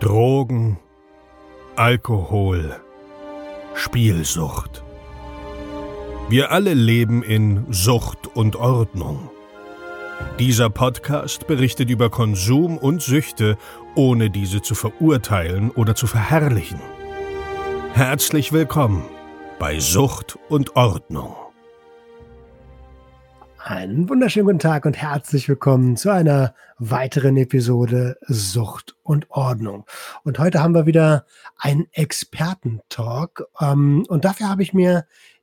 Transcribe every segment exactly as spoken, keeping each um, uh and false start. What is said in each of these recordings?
Drogen, Alkohol, Spielsucht. Wir alle leben in Sucht und Ordnung. Dieser Podcast berichtet über Konsum und Süchte, ohne diese zu verurteilen oder zu verherrlichen. Herzlich willkommen bei Sucht und Ordnung. Einen wunderschönen guten Tag und herzlich willkommen zu einer weiteren Episode Sucht und Ordnung. Und heute haben wir wieder einen Experten-Talk. Ähm, und dafür habe ich mir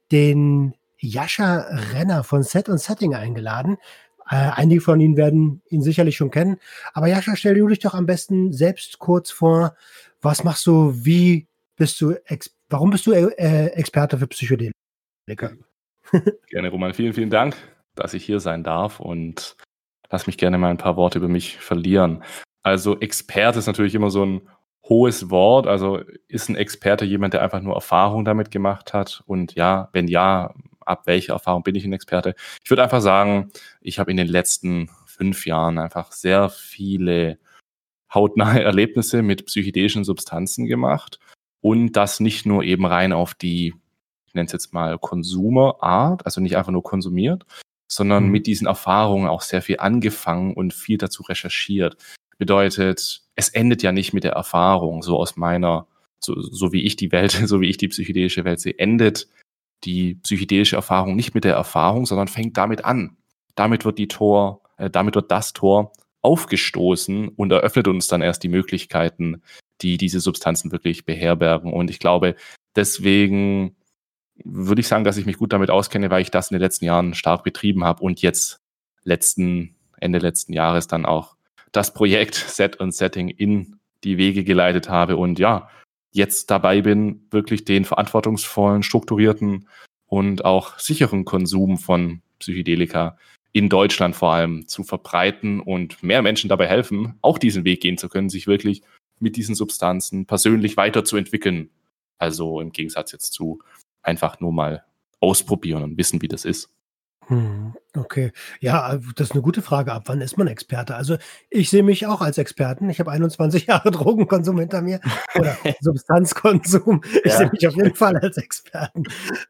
den Jascha Renner von Set und Setting eingeladen. Äh, einige von Ihnen werden ihn sicherlich schon kennen. Aber Jascha, stell du dich doch am besten selbst kurz vor. Was machst du? Wie bist du? Ex- Warum bist du äh, Experte für Psychedelika? Gerne, Roman. Vielen, vielen Dank, dass ich hier sein darf, und lass mich gerne mal ein paar Worte über mich verlieren. Also Experte ist natürlich immer so ein hohes Wort. Also ist ein Experte jemand, der einfach nur Erfahrung damit gemacht hat? Und ja, wenn ja, ab welcher Erfahrung bin ich ein Experte? Ich würde einfach sagen, ich habe in den letzten fünf Jahren einfach sehr viele hautnahe Erlebnisse mit psychedelischen Substanzen gemacht, und das nicht nur eben rein auf die, ich nenne es jetzt mal Konsumerart, also nicht einfach nur konsumiert, sondern mhm. mit diesen Erfahrungen auch sehr viel angefangen und viel dazu recherchiert. Bedeutet, es endet ja nicht mit der Erfahrung, so aus meiner, so, so wie ich die Welt, so wie ich die psychedelische Welt sehe, endet die psychedelische Erfahrung nicht mit der Erfahrung, sondern fängt damit an. Damit wird die Tor, äh, damit wird das Tor aufgestoßen und eröffnet uns dann erst die Möglichkeiten, die diese Substanzen wirklich beherbergen. Und ich glaube, deswegen würde ich sagen, dass ich mich gut damit auskenne, weil ich das in den letzten Jahren stark betrieben habe und jetzt letzten, Ende letzten Jahres dann auch das Projekt Set und Setting in die Wege geleitet habe und ja, jetzt dabei bin, wirklich den verantwortungsvollen, strukturierten und auch sicheren Konsum von Psychedelika in Deutschland vor allem zu verbreiten und mehr Menschen dabei helfen, auch diesen Weg gehen zu können, sich wirklich mit diesen Substanzen persönlich weiterzuentwickeln. Also im Gegensatz jetzt zu einfach nur mal ausprobieren und wissen, wie das ist. Hm, okay. Ja, das ist eine gute Frage. Ab wann ist man Experte? Also ich sehe mich auch als Experten. Ich habe einundzwanzig Jahre Drogenkonsum hinter mir oder Substanzkonsum. Ich Ja. sehe mich auf jeden Fall als Experten.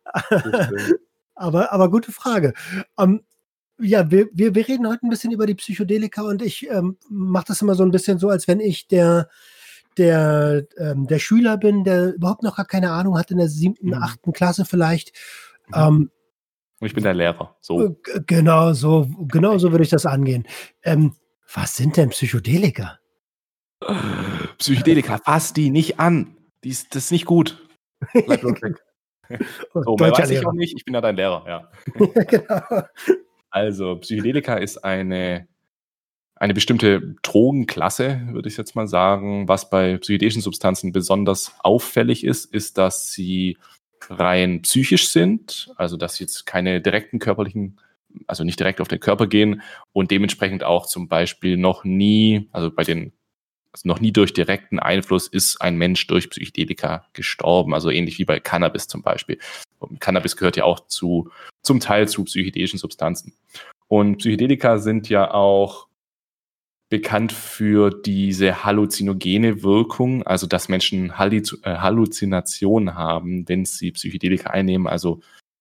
aber, aber gute Frage. Ähm, ja, wir, wir, wir reden heute ein bisschen über die Psychedelika, und ich ähm, mache das immer so ein bisschen so, als wenn ich der der, ähm, der Schüler bin, der überhaupt noch gar keine Ahnung hat, in der siebten, Mhm. achten Klasse vielleicht. Mhm. Ähm, Und ich bin der Lehrer. So. G- Genau so, genau so würde ich das angehen. Ähm, was sind denn Psychedelika? Psychedelika, fass die nicht an. Die ist, das ist nicht gut. Bleib bloß weg. So, mehr Deutscher weiß ich Lehrer. auch nicht. Ich bin ja dein Lehrer, ja. Genau. Also, Psychedelika ist eine, eine bestimmte Drogenklasse, würde ich jetzt mal sagen. Was bei psychedelischen Substanzen besonders auffällig ist, ist, dass sie rein psychisch sind, also dass sie jetzt keine direkten körperlichen, also nicht direkt auf den Körper gehen und dementsprechend auch zum Beispiel noch nie, also bei den, also noch nie durch direkten Einfluss ist ein Mensch durch Psychedelika gestorben, also ähnlich wie bei Cannabis zum Beispiel. Und Cannabis gehört ja auch zu, zum Teil zu psychedelischen Substanzen. Und Psychedelika sind ja auch bekannt für diese halluzinogene Wirkung, also dass Menschen Halliz- äh, Halluzinationen haben, wenn sie Psychedelika einnehmen, also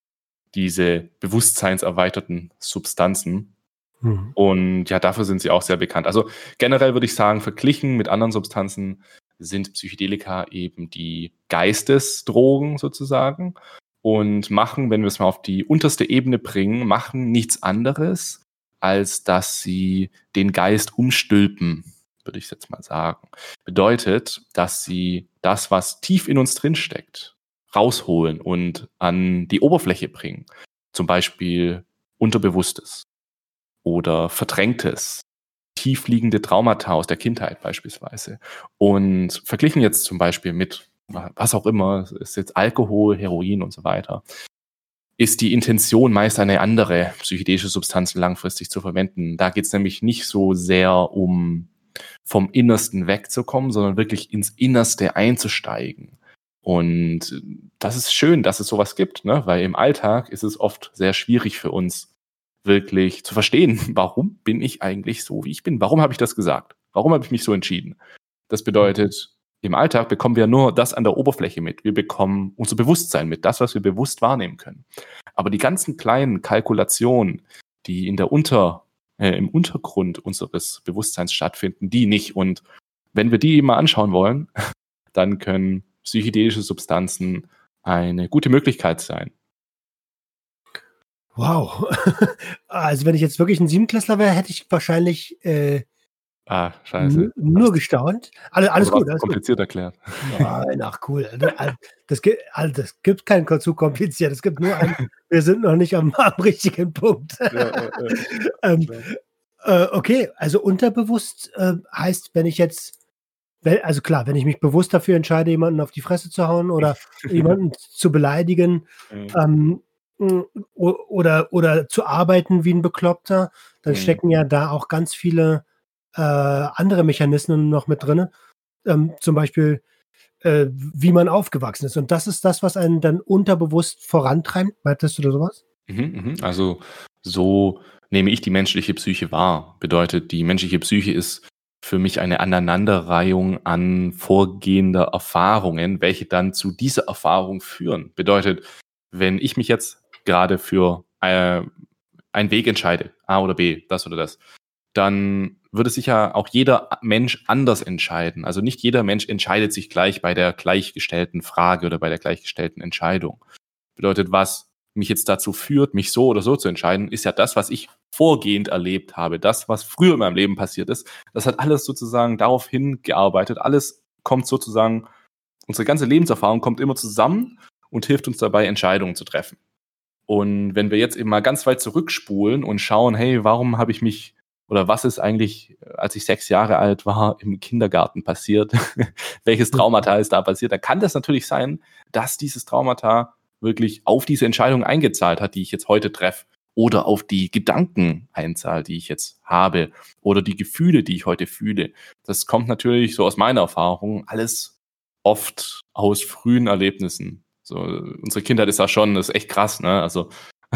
diese bewusstseinserweiterten Substanzen. Hm. Und ja, dafür sind sie auch sehr bekannt. Also generell würde ich sagen, verglichen mit anderen Substanzen sind Psychedelika eben die Geistesdrogen sozusagen und machen, wenn wir es mal auf die unterste Ebene bringen, machen nichts anderes, als dass sie den Geist umstülpen, würde ich jetzt mal sagen. Bedeutet, dass sie das, was tief in uns drinsteckt, rausholen und an die Oberfläche bringen. Zum Beispiel Unterbewusstes oder Verdrängtes, tiefliegende Traumata aus der Kindheit beispielsweise. Und verglichen jetzt zum Beispiel mit was auch immer, ist jetzt Alkohol, Heroin und so weiter, ist die Intention meist eine andere, psychedelische Substanzen langfristig zu verwenden. Da geht es nämlich nicht so sehr um vom Innersten wegzukommen, sondern wirklich ins Innerste einzusteigen. Und das ist schön, dass es sowas gibt, ne? Weil im Alltag ist es oft sehr schwierig für uns, wirklich zu verstehen, warum bin ich eigentlich so, wie ich bin? Warum habe ich das gesagt? Warum habe ich mich so entschieden? Das bedeutet, im Alltag bekommen wir nur das an der Oberfläche mit. Wir bekommen unser Bewusstsein mit, das, was wir bewusst wahrnehmen können. Aber die ganzen kleinen Kalkulationen, die in der Unter, äh, im Untergrund unseres Bewusstseins stattfinden, die nicht. Und wenn wir die mal anschauen wollen, dann können psychedelische Substanzen eine gute Möglichkeit sein. Wow. Also wenn ich jetzt wirklich ein Siebenklässler wäre, hätte ich wahrscheinlich äh, Ah, scheiße. n- nur gestaunt. Alle, alles Aber gut, was alles gut. kompliziert erklärt. Nein, ach cool. Also, Das gibt, also das gibt kein zu kompliziert. Es gibt nur ein, wir sind noch nicht am, am richtigen Punkt. Ja, ja, ja. ähm, äh, okay, also unterbewusst äh, heißt, wenn ich jetzt, wenn, also klar, wenn ich mich bewusst dafür entscheide, jemanden auf die Fresse zu hauen oder jemanden zu beleidigen, ähm, mh, o- oder, oder zu arbeiten wie ein Bekloppter, dann Mhm. stecken ja da auch ganz viele äh, andere Mechanismen noch mit drin. Ähm, zum Beispiel, äh, wie man aufgewachsen ist. Und das ist das, was einen dann unterbewusst vorantreibt. Meintest du da sowas? Mhm, mhm. Also so nehme ich die menschliche Psyche wahr. Bedeutet, die menschliche Psyche ist für mich eine Aneinanderreihung an vorgehender Erfahrungen, welche dann zu dieser Erfahrung führen. Bedeutet, wenn ich mich jetzt gerade für äh, einen Weg entscheide, A oder B, das oder das, dann würde sich ja auch jeder Mensch anders entscheiden. Also nicht jeder Mensch entscheidet sich gleich bei der gleichgestellten Frage oder bei der gleichgestellten Entscheidung. Bedeutet, was mich jetzt dazu führt, mich so oder so zu entscheiden, ist ja das, was ich vorgehend erlebt habe. Das, was früher in meinem Leben passiert ist, das hat alles sozusagen darauf hingearbeitet. Alles kommt sozusagen, unsere ganze Lebenserfahrung kommt immer zusammen und hilft uns dabei, Entscheidungen zu treffen. Und wenn wir jetzt eben mal ganz weit zurückspulen und schauen, hey, warum habe ich mich oder was ist eigentlich, als ich sechs Jahre alt war, im Kindergarten passiert? Welches Traumata ist da passiert? Da kann das natürlich sein, dass dieses Traumata wirklich auf diese Entscheidung eingezahlt hat, die ich jetzt heute treffe, oder auf die Gedanken einzahlt, die ich jetzt habe, oder die Gefühle, die ich heute fühle. Das kommt natürlich so aus meiner Erfahrung alles oft aus frühen Erlebnissen. So, unsere Kindheit ist da schon, das ist echt krass, ne? Also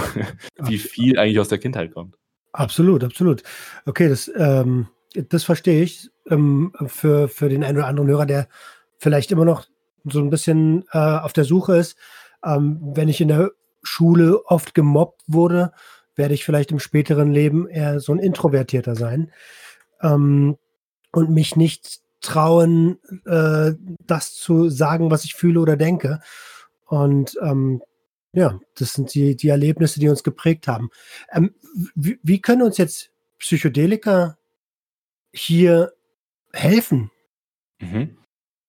wie viel eigentlich aus der Kindheit kommt. Absolut, absolut. Okay, das, ähm, das verstehe ich. Ähm, für, für den einen oder anderen Hörer, der vielleicht immer noch so ein bisschen äh, auf der Suche ist. Ähm, wenn ich in der Schule oft gemobbt wurde, werde ich vielleicht im späteren Leben eher so ein Introvertierter sein ähm, und mich nicht trauen, äh, das zu sagen, was ich fühle oder denke. Und ähm, ja, das sind die, die Erlebnisse, die uns geprägt haben. Ähm, wie, wie können uns jetzt Psychedelika hier helfen? Mhm.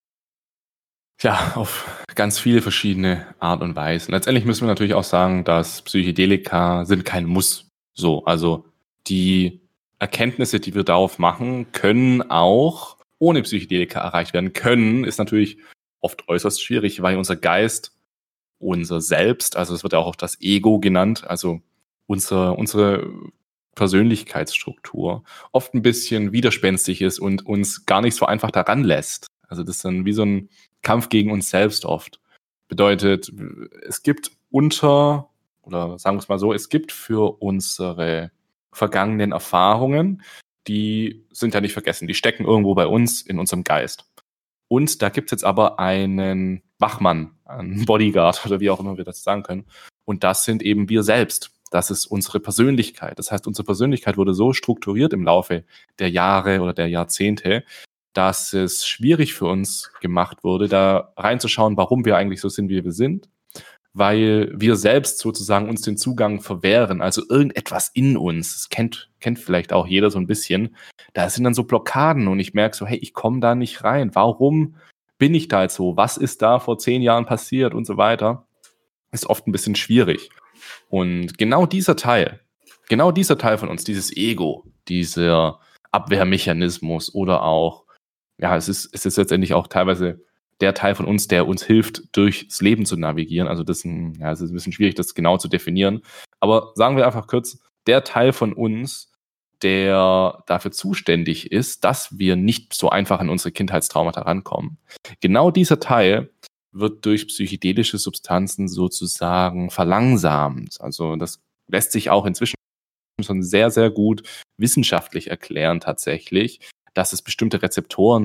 Ja, auf ganz viele verschiedene Art und Weisen. Letztendlich müssen wir natürlich auch sagen, dass Psychedelika sind kein Muss. So, also die Erkenntnisse, die wir darauf machen, können auch ohne Psychedelika erreicht werden. Können ist natürlich oft äußerst schwierig, weil unser Geist, unser Selbst, also es wird ja auch das Ego genannt, also unsere, unsere Persönlichkeitsstruktur oft ein bisschen widerspenstig ist und uns gar nicht so einfach daran lässt. Also das ist dann wie so ein Kampf gegen uns selbst oft. Bedeutet, es gibt unter, oder sagen wir es mal so, es gibt für unsere vergangenen Erfahrungen, die sind ja nicht vergessen, die stecken irgendwo bei uns in unserem Geist. Und da gibt es jetzt aber einen Wachmann, einen Bodyguard oder wie auch immer wir das sagen können. Und das sind eben wir selbst. Das ist unsere Persönlichkeit. Das heißt, unsere Persönlichkeit wurde so strukturiert im Laufe der Jahre oder der Jahrzehnte, dass es schwierig für uns gemacht wurde, da reinzuschauen, warum wir eigentlich so sind, wie wir sind, weil wir selbst sozusagen uns den Zugang verwehren, also irgendetwas in uns, das kennt, kennt vielleicht auch jeder so ein bisschen, da sind dann so Blockaden und ich merke so, hey, ich komme da nicht rein, warum bin ich da jetzt so, was ist da vor zehn Jahren passiert und so weiter, ist oft ein bisschen schwierig. Und genau dieser Teil, genau dieser Teil von uns, dieses Ego, dieser Abwehrmechanismus oder auch, ja, es ist, es ist letztendlich auch teilweise der Teil von uns, der uns hilft, durchs Leben zu navigieren. Also das ist ein, ja, es ist ein bisschen schwierig, das genau zu definieren. Aber sagen wir einfach kurz, der Teil von uns, der dafür zuständig ist, dass wir nicht so einfach an unsere Kindheitstraumata rankommen. Genau dieser Teil wird durch psychedelische Substanzen sozusagen verlangsamt. Also das lässt sich auch inzwischen schon sehr, sehr gut wissenschaftlich erklären tatsächlich, dass es bestimmte Rezeptoren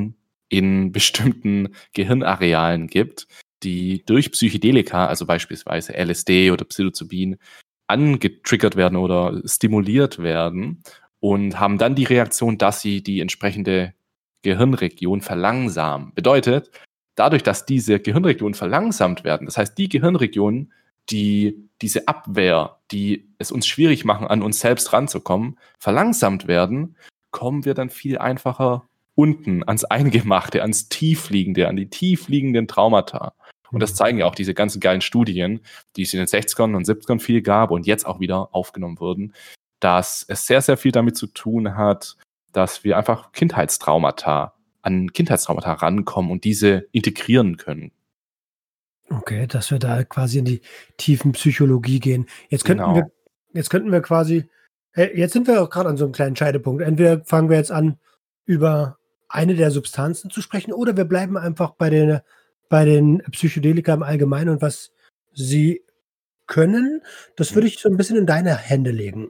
in bestimmten Gehirnarealen gibt, die durch Psychedelika, also beispielsweise L S D oder Psilocybin, angetriggert werden oder stimuliert werden und haben dann die Reaktion, dass sie die entsprechende Gehirnregion verlangsamen. Bedeutet, dadurch, dass diese Gehirnregionen verlangsamt werden, das heißt, die Gehirnregionen, die diese Abwehr, die es uns schwierig machen, an uns selbst ranzukommen, verlangsamt werden, kommen wir dann viel einfacher unten ans Eingemachte, ans Tiefliegende, an die tiefliegenden Traumata. Und das zeigen ja auch diese ganzen geilen Studien, die es in den sechzigern und siebzigern viel gab und jetzt auch wieder aufgenommen wurden, dass es sehr, sehr viel damit zu tun hat, dass wir einfach Kindheitstraumata, an Kindheitstraumata rankommen und diese integrieren können. Okay, dass wir da quasi in die tiefen Psychologie gehen. Jetzt könnten Genau. wir, jetzt könnten wir quasi, äh, jetzt sind wir auch gerade an so einem kleinen Scheidepunkt. Entweder fangen wir jetzt an, über eine der Substanzen zu sprechen, oder wir bleiben einfach bei den, bei den Psychedelika im Allgemeinen und was sie können. Das würde ich so ein bisschen in deine Hände legen.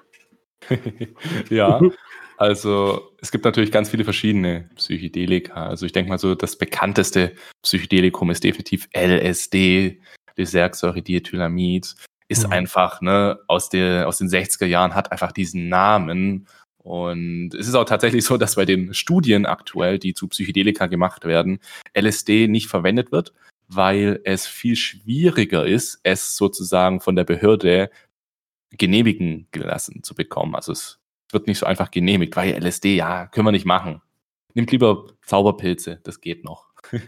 Ja, also es gibt natürlich ganz viele verschiedene Psychedelika. Also ich denke mal so, das bekannteste Psychedelikum ist definitiv L S D, Desertsäure-Diethylamid. Ist Mhm. einfach, ne, aus, der, aus den sechziger Jahren, hat einfach diesen Namen. Und es ist auch tatsächlich so, dass bei den Studien aktuell, die zu Psychedelika gemacht werden, L S D nicht verwendet wird, weil es viel schwieriger ist, es sozusagen von der Behörde genehmigen gelassen zu bekommen. Also es wird nicht so einfach genehmigt, weil L S D, ja, können wir nicht machen. Nimmt lieber Zauberpilze, das geht noch.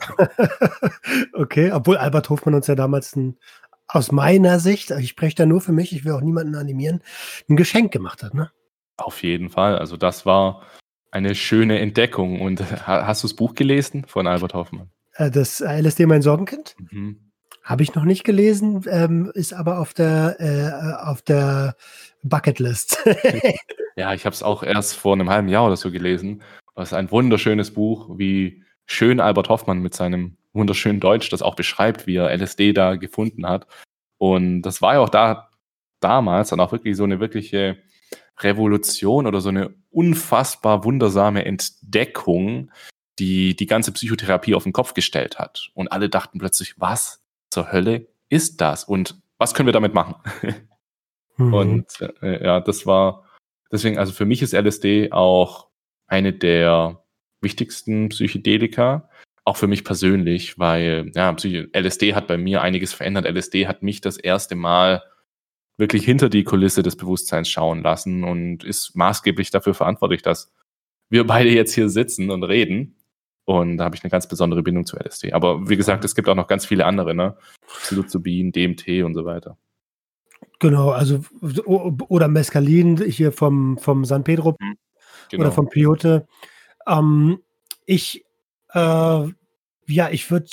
Okay, obwohl Albert Hofmann uns ja damals ein, aus meiner Sicht, ich spreche da nur für mich, ich will auch niemanden animieren, ein Geschenk gemacht hat, ne? Auf jeden Fall. Also das war eine schöne Entdeckung. Und ha- hast du das Buch gelesen von Albert Hoffmann? Äh, Das L S D mein Sorgenkind? Mhm. Habe ich noch nicht gelesen, ähm, ist aber auf der, äh, auf der Bucketlist. Ja, ich habe es auch erst vor einem halben Jahr oder so gelesen. Es ist ein wunderschönes Buch, wie schön Albert Hoffmann mit seinem wunderschönen Deutsch das auch beschreibt, wie er L S D da gefunden hat. Und das war ja auch da damals dann auch wirklich so eine wirkliche Revolution oder so eine unfassbar wundersame Entdeckung, die die ganze Psychotherapie auf den Kopf gestellt hat. Und alle dachten plötzlich, was zur Hölle ist das? Und was können wir damit machen? Mhm. Und äh, ja, das war deswegen, also für mich ist L S D auch eine der wichtigsten Psychedelika, auch für mich persönlich, weil ja, Psych- L S D hat bei mir einiges verändert. L S D hat mich das erste Mal wirklich hinter die Kulisse des Bewusstseins schauen lassen und ist maßgeblich dafür verantwortlich, dass wir beide jetzt hier sitzen und reden. Und da habe ich eine ganz besondere Bindung zu L S D. Aber wie gesagt, es gibt auch noch ganz viele andere, ne? Psilocybin, D M T und so weiter. Genau, also o- oder Mescalin hier vom, vom San Pedro Genau. oder vom Peyote. Ähm, ich, äh, ja, ich würde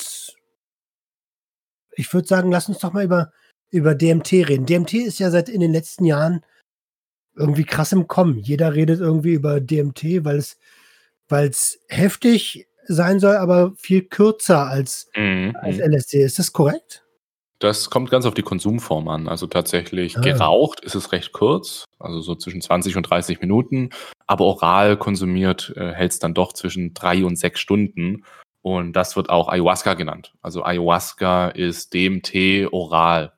ich würd sagen, lass uns doch mal über, über D M T reden. D M T ist ja seit in den letzten Jahren irgendwie krass im Kommen. Jeder redet irgendwie über D M T, weil es, weil es heftig sein soll, aber viel kürzer als, Mhm. als L S D. Ist das korrekt? Das kommt ganz auf die Konsumform an. Also tatsächlich Ah. geraucht ist es recht kurz, also so zwischen zwanzig und dreißig Minuten. Aber oral konsumiert äh, hält es dann doch zwischen drei und sechs Stunden. Und das wird auch Ayahuasca genannt. Also Ayahuasca ist D M T oral.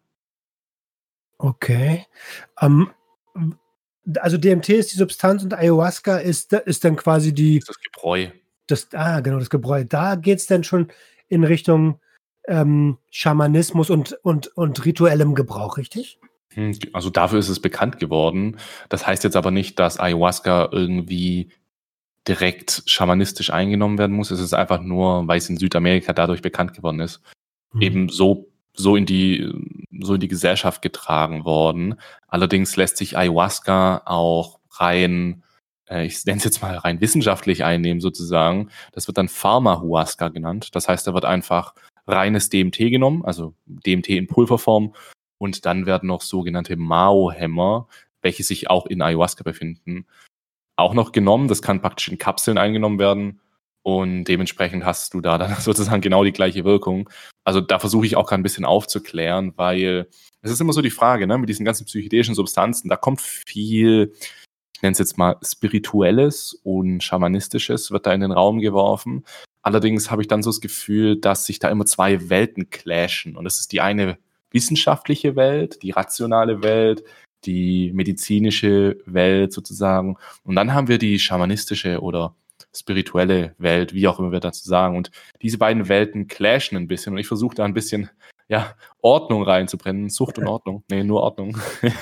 Okay. Ähm, also D M T ist die Substanz und Ayahuasca ist, ist dann quasi die, Das ist das Gebräu. das, ah, genau, das Gebräu. Da geht es dann schon in Richtung ähm, Schamanismus und, und, und rituellem Gebrauch, richtig? Hm, Also dafür ist es bekannt geworden. Das heißt jetzt aber nicht, dass Ayahuasca irgendwie direkt schamanistisch eingenommen werden muss. Es ist einfach nur, weil es in Südamerika dadurch bekannt geworden ist, Mhm. eben so, so in die, so in die Gesellschaft getragen worden. Allerdings lässt sich Ayahuasca auch rein, äh, ich nenne es jetzt mal rein wissenschaftlich einnehmen sozusagen. Das wird dann Pharmahuasca genannt. Das heißt, da wird einfach reines D M T genommen, also D M T in Pulverform, und dann werden noch sogenannte Mao-Hämmer, welche sich auch in Ayahuasca befinden, auch noch genommen. Das kann praktisch in Kapseln eingenommen werden und dementsprechend hast du da dann sozusagen genau die gleiche Wirkung. Also da versuche ich auch gerade ein bisschen aufzuklären, weil es ist immer so die Frage, ne, mit diesen ganzen psychedelischen Substanzen, da kommt viel, ich nenne es jetzt mal Spirituelles und Schamanistisches, wird da in den Raum geworfen. Allerdings habe ich dann so das Gefühl, dass sich da immer zwei Welten clashen. Und das ist die eine wissenschaftliche Welt, die rationale Welt, die medizinische Welt sozusagen. Und dann haben wir die schamanistische oder spirituelle Welt, wie auch immer wir dazu sagen. Und diese beiden Welten clashen ein bisschen. Und ich versuche da ein bisschen ja, Ordnung reinzubrennen. Sucht und Ordnung. Nee, nur Ordnung.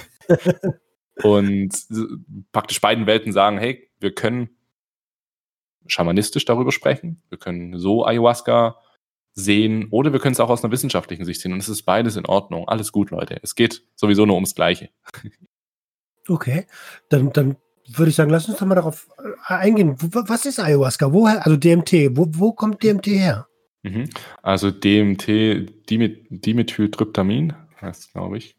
Und praktisch beiden Welten sagen, hey, wir können schamanistisch darüber sprechen, wir können so Ayahuasca sehen oder wir können es auch aus einer wissenschaftlichen Sicht sehen und es ist beides in Ordnung. Alles gut, Leute. Es geht sowieso nur ums Gleiche. Okay, dann, dann würde ich sagen, lass uns doch mal darauf eingehen. Was ist Ayahuasca? Woher, also D M T, wo, wo kommt D M T her? Mhm. Also D M T, Dimet- Dimethyltryptamin, heißt glaube ich,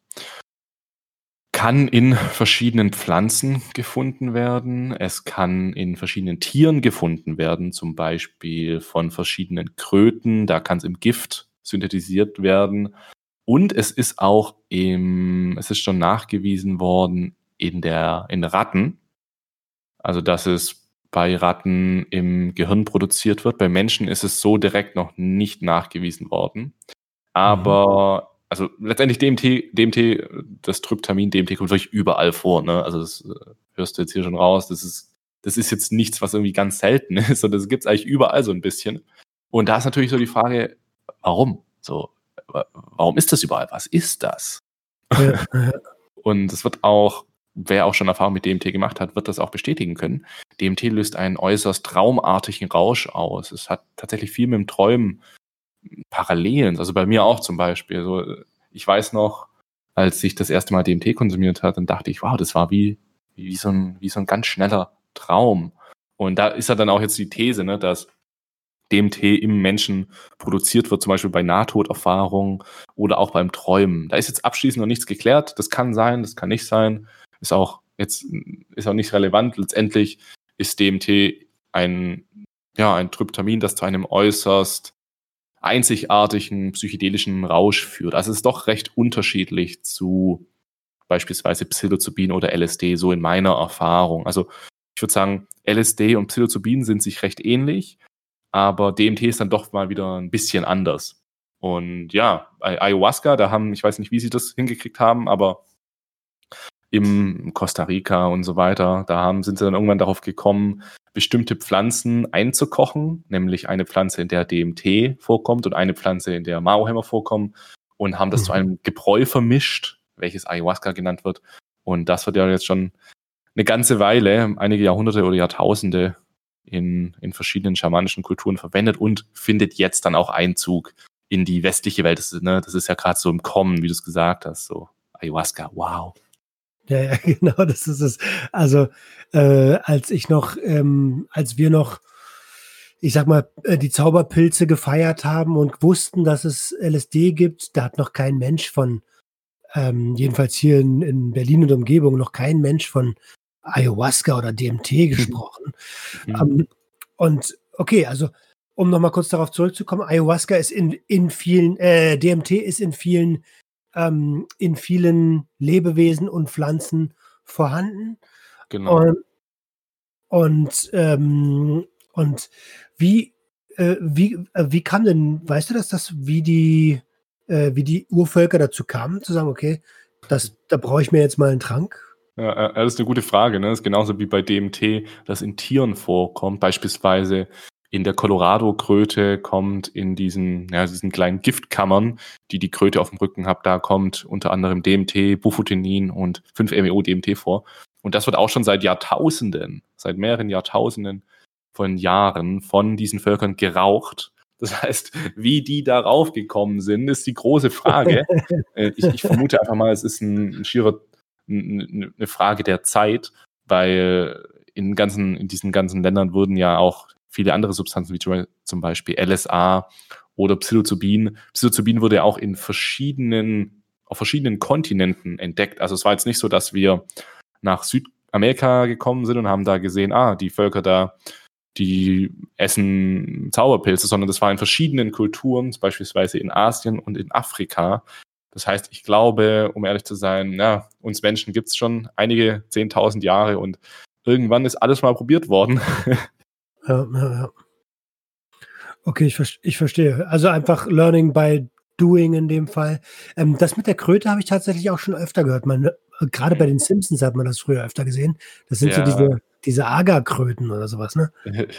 kann in verschiedenen Pflanzen gefunden werden. Es kann in verschiedenen Tieren gefunden werden, zum Beispiel von verschiedenen Kröten. Da kann es im Gift synthetisiert werden. Und es ist auch im, es ist schon nachgewiesen worden in der, in Ratten. Also, dass es bei Ratten im Gehirn produziert wird. Bei Menschen ist es so direkt noch nicht nachgewiesen worden. Aber, mhm. also letztendlich D M T, D M T, das Tryptamin, D M T kommt wirklich überall vor, ne? Also das äh, hörst du jetzt hier schon raus. Das ist, das ist jetzt nichts, was irgendwie ganz selten ist, sondern das gibt es eigentlich überall so ein bisschen. Und da ist natürlich so die Frage, warum? So, warum ist das überall? Was ist das? Ja. Und es wird auch, wer auch schon Erfahrung mit D M T gemacht hat, wird das auch bestätigen können. D M T löst einen äußerst traumartigen Rausch aus. Es hat tatsächlich viel mit dem Träumen Parallelen, also bei mir auch zum Beispiel. So, ich weiß noch, als ich das erste Mal D M T konsumiert habe, dann dachte ich, wow, das war wie, wie, so ein, wie so ein ganz schneller Traum. Und da ist ja dann auch jetzt die These, ne, dass D M T im Menschen produziert wird, zum Beispiel bei Nahtoderfahrungen oder auch beim Träumen. Da ist jetzt abschließend noch nichts geklärt. Das kann sein, das kann nicht sein. Ist auch jetzt ist auch nicht relevant. Letztendlich ist D M T ein, ja, ein Tryptamin, das zu einem äußerst einzigartigen psychedelischen Rausch führt. Also es ist doch recht unterschiedlich zu beispielsweise Psilocybin oder L S D, so in meiner Erfahrung. Also ich würde sagen, L S D und Psilocybin sind sich recht ähnlich, aber D M T ist dann doch mal wieder ein bisschen anders. Und ja, bei Ayahuasca, da haben, ich weiß nicht, wie sie das hingekriegt haben, aber im Costa Rica und so weiter, da haben, sind sie dann irgendwann darauf gekommen, bestimmte Pflanzen einzukochen, nämlich eine Pflanze, in der D M T vorkommt und eine Pflanze, in der Maohämmer vorkommen und haben das mhm. zu einem Gebräu vermischt, welches Ayahuasca genannt wird. Und das wird ja jetzt schon eine ganze Weile, einige Jahrhunderte oder Jahrtausende in, in verschiedenen schamanischen Kulturen verwendet und findet jetzt dann auch Einzug in die westliche Welt. Das ist, ne, das ist ja gerade so im Kommen, wie du es gesagt hast, so Ayahuasca, wow. Ja, ja, genau, das ist es. Also, äh, als ich noch, ähm, als wir noch, ich sag mal, äh, die Zauberpilze gefeiert haben und wussten, dass es L S D gibt, da hat noch kein Mensch von, ähm, jedenfalls hier in, in Berlin und Umgebung, noch kein Mensch von Ayahuasca oder D M T gesprochen. Mhm. Ähm, und okay, also, um nochmal kurz darauf zurückzukommen, Ayahuasca ist in, in vielen, äh, D M T ist in vielen Ähm, in vielen Lebewesen und Pflanzen vorhanden. Genau. Und, und, ähm, und wie, äh, wie, äh, wie kam denn, weißt du, dass das, wie die, äh, wie die Urvölker dazu kamen, zu sagen, okay, das, da brauche ich mir jetzt mal einen Trank? Ja, das ist eine gute Frage. Ne? Das ist genauso wie bei D M T, das in Tieren vorkommt, beispielsweise in der Colorado-Kröte kommt in diesen, ja, diesen kleinen Giftkammern, die die Kröte auf dem Rücken hat, da kommt unter anderem D M T, Bufotenin und fünf M E O D M T vor. Und das wird auch schon seit Jahrtausenden, seit mehreren Jahrtausenden von Jahren von diesen Völkern geraucht. Das heißt, wie die darauf gekommen sind, ist die große Frage. ich, ich vermute einfach mal, es ist ein, ein schierer, ein, eine Frage der Zeit, weil in, ganzen, in diesen ganzen Ländern wurden ja auch viele andere Substanzen, wie zum Beispiel L S A oder Psilocybin. Psilocybin wurde ja auch in verschiedenen, auf verschiedenen Kontinenten entdeckt. Also es war jetzt nicht so, dass wir nach Südamerika gekommen sind und haben da gesehen, ah, die Völker da, die essen Zauberpilze, sondern das war in verschiedenen Kulturen, beispielsweise in Asien und in Afrika. Das heißt, ich glaube, um ehrlich zu sein, ja, uns Menschen gibt es schon einige zehntausend Jahre und irgendwann ist alles mal probiert worden. Ja, ja, ja. Okay, ich, vers- ich verstehe. Also einfach Learning by Doing in dem Fall. Ähm, das mit der Kröte habe ich tatsächlich auch schon öfter gehört. Man, äh, gerade bei Mhm. den Simpsons hat man das früher öfter gesehen. Das sind so Ja, diese, diese Agarkröten oder sowas, ne?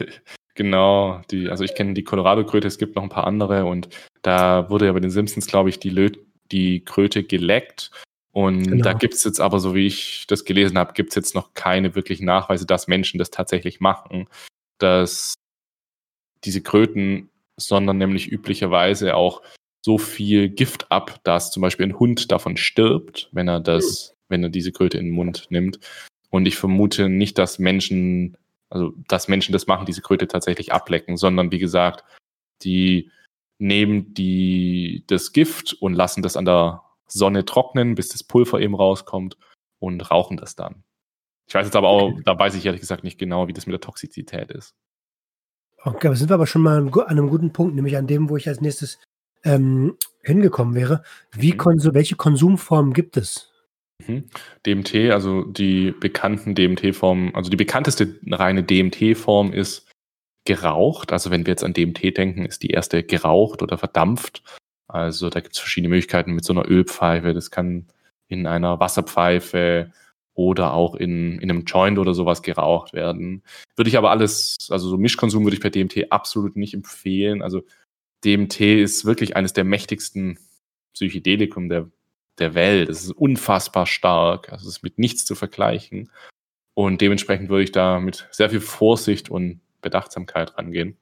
genau. Die, also ich kenne die Colorado-Kröte, es gibt noch ein paar andere und da wurde ja bei den Simpsons, glaube ich, die, Lö die Kröte geleckt. Und da Genau. gibt es jetzt aber, so wie ich das gelesen habe, gibt es jetzt noch keine wirklichen Nachweise, dass Menschen das tatsächlich machen, dass diese Kröten sondern nämlich üblicherweise auch so viel Gift ab, dass zum Beispiel ein Hund davon stirbt, wenn er das, wenn er diese Kröte in den Mund nimmt. Und ich vermute nicht, dass Menschen, also dass Menschen das machen, diese Kröte tatsächlich ablecken, sondern wie gesagt, die nehmen die, das Gift und lassen das an der Sonne trocknen, bis das Pulver eben rauskommt und rauchen das dann. Ich weiß jetzt aber auch, da weiß ich ehrlich gesagt nicht genau, wie das mit der Toxizität ist. Okay, da sind wir aber schon mal an gu- an einem guten Punkt, nämlich an dem, wo ich als nächstes ähm, hingekommen wäre. Wie Mhm. konsu welche Konsumformen gibt es? Mhm. D M T, also die bekannten D M T-Formen, also die bekannteste reine D M T-Form ist geraucht. Also wenn wir jetzt an D M T denken, ist die erste geraucht oder verdampft. Also da gibt es verschiedene Möglichkeiten mit so einer Ölpfeife. Das kann in einer Wasserpfeife oder auch in, in einem Joint oder sowas geraucht werden. Würde ich aber alles, also so Mischkonsum würde ich bei D M T absolut nicht empfehlen. Also D M T ist wirklich eines der mächtigsten Psychedelikum der, der Welt. Es ist unfassbar stark. Also es ist mit nichts zu vergleichen. Und dementsprechend würde ich da mit sehr viel Vorsicht und Bedachtsamkeit rangehen.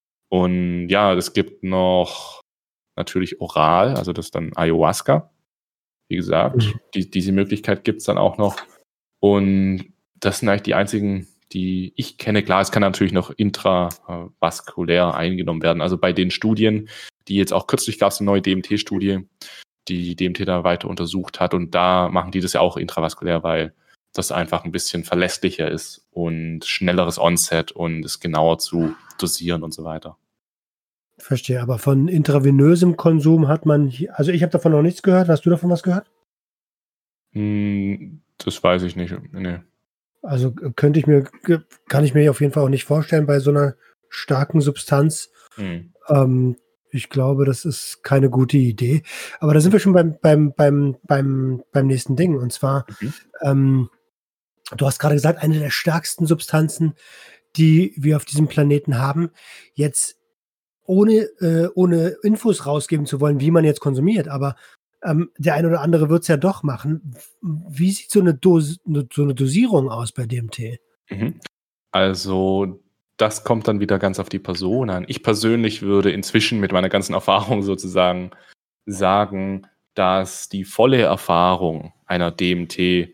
Und ja, es gibt noch natürlich oral, also das ist dann Ayahuasca. Wie gesagt, Mhm. die, diese Möglichkeit gibt es dann auch noch. Und das sind eigentlich die einzigen, die ich kenne. Klar, es kann natürlich noch intravaskulär eingenommen werden. Also bei den Studien, die jetzt auch kürzlich gab es eine neue D M T-Studie, die D M T da weiter untersucht hat. Und da machen die das ja auch intravaskulär, weil das einfach ein bisschen verlässlicher ist und schnelleres Onset und es genauer zu dosieren und so weiter. Verstehe, aber von intravenösem Konsum hat man, hier, also ich habe davon noch nichts gehört. Hast du davon was gehört? Hm, das weiß ich nicht. Nee. Also äh, könnte ich mir, ge- kann ich mir auf jeden Fall auch nicht vorstellen bei so einer starken Substanz. Hm. Ähm, ich glaube, das ist keine gute Idee. Aber da sind wir schon beim, beim, beim, beim, beim nächsten Ding. Und zwar, Mhm. ähm, du hast gerade gesagt, eine der stärksten Substanzen, die wir auf diesem Planeten haben. Jetzt ohne, äh, ohne Infos rausgeben zu wollen, wie man jetzt konsumiert, aber ähm, der eine oder andere wird es ja doch machen. Wie sieht so eine, Dos ne- so eine Dosierung aus bei D M T? Mhm. Also, das kommt dann wieder ganz auf die Person an. Ich persönlich würde inzwischen mit meiner ganzen Erfahrung sozusagen sagen, dass die volle Erfahrung einer D M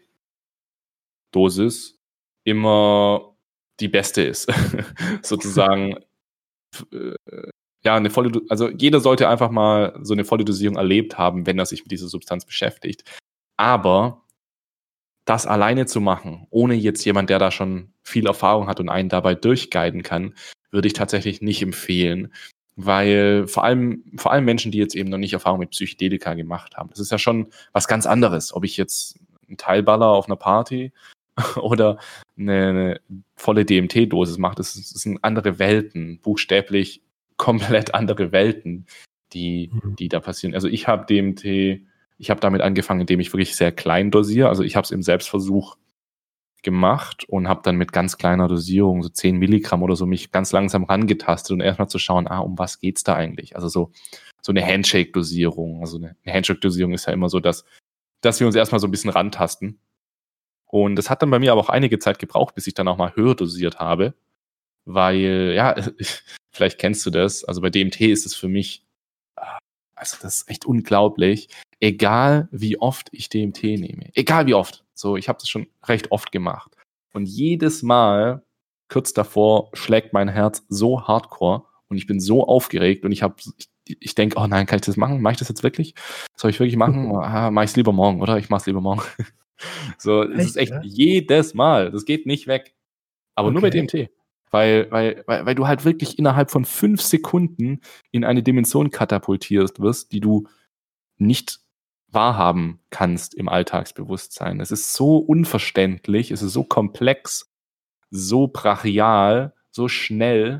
T-Dosis immer die beste ist. Sozusagen, äh, ja, eine volle, Do- also jeder sollte einfach mal so eine volle Dosierung erlebt haben, wenn er sich mit dieser Substanz beschäftigt. Aber das alleine zu machen, ohne jetzt jemand, der da schon viel Erfahrung hat und einen dabei durchguiden kann, würde ich tatsächlich nicht empfehlen. Weil vor allem, vor allem Menschen, die jetzt eben noch nicht Erfahrung mit Psychedelika gemacht haben, das ist ja schon was ganz anderes, ob ich jetzt einen Teilballer auf einer Party oder eine, eine volle D M T-Dosis mache. Das, ist- das sind andere Welten, buchstäblich komplett andere Welten, die, Mhm. die da passieren. Also ich habe D M T ich habe damit angefangen, indem ich wirklich sehr klein dosiere. Also ich habe es im Selbstversuch gemacht und habe dann mit ganz kleiner Dosierung, so zehn Milligramm oder so, mich ganz langsam rangetastet und erstmal zu schauen, ah, um was geht's da eigentlich? Also so, so eine Handshake-Dosierung. Also eine, eine Handshake-Dosierung ist ja immer so, dass, dass wir uns erstmal so ein bisschen rantasten. Und das hat dann bei mir aber auch einige Zeit gebraucht, bis ich dann auch mal höher dosiert habe. Weil, ja, vielleicht kennst du das. Also bei D M T ist es für mich, also das ist echt unglaublich. Egal wie oft ich D M T nehme. Egal wie oft. So, ich habe das schon recht oft gemacht. Und jedes Mal, kurz davor, schlägt mein Herz so hardcore und ich bin so aufgeregt und ich habe, ich, ich denke, oh nein, kann ich das machen? Mache ich das jetzt wirklich? Soll ich wirklich machen? Ah, mach ich es lieber morgen, oder? Ich mache es lieber morgen. So, es ist Echt, echt ja? jedes Mal. Das geht nicht weg. Aber nur bei Okay. D M T. Weil, weil, weil, weil du halt wirklich innerhalb von fünf Sekunden in eine Dimension katapultiert wirst, die du nicht wahrhaben kannst im Alltagsbewusstsein. Es ist so unverständlich, es ist so komplex, so brachial, so schnell,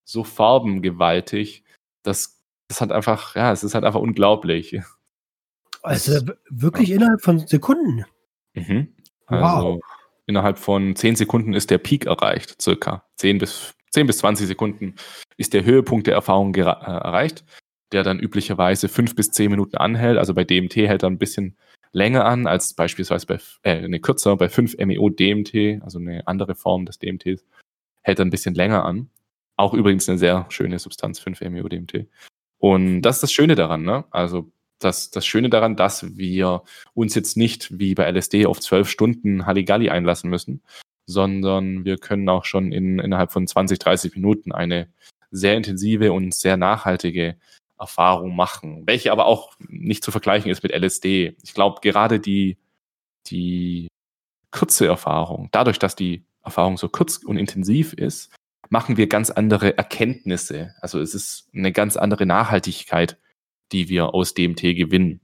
so farbengewaltig, das, das hat einfach, ja, es ist halt einfach unglaublich. Also Das, w- wirklich innerhalb von Sekunden. mhm. Wow. Also innerhalb von zehn Sekunden ist der Peak erreicht, circa. zehn bis, zehn bis zwanzig Sekunden ist der Höhepunkt der Erfahrung gera- äh, erreicht, der dann üblicherweise fünf bis zehn Minuten anhält. Also bei D M T hält er ein bisschen länger an als beispielsweise bei, äh, ne, kürzer, bei fünf M E O D M T, also eine andere Form des D M Ts, hält er ein bisschen länger an. Auch übrigens eine sehr schöne Substanz, fünf M E O D M T. Und das ist das Schöne daran, ne? Also das, das Schöne daran, dass wir uns jetzt nicht wie bei L S D auf zwölf Stunden Halligalli einlassen müssen, sondern wir können auch schon in, innerhalb von zwanzig, dreißig Minuten eine sehr intensive und sehr nachhaltige Erfahrung machen, welche aber auch nicht zu vergleichen ist mit L S D. Ich glaube, gerade die, die kurze Erfahrung, dadurch, dass die Erfahrung so kurz und intensiv ist, machen wir ganz andere Erkenntnisse. Also es ist eine ganz andere Nachhaltigkeit, die wir aus D M T gewinnen.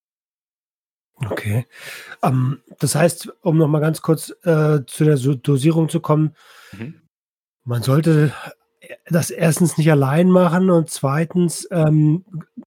Okay. Ähm, das heißt, um noch mal ganz kurz äh, zu der So- Dosierung zu kommen, Mhm. man sollte das erstens nicht allein machen und zweitens ähm,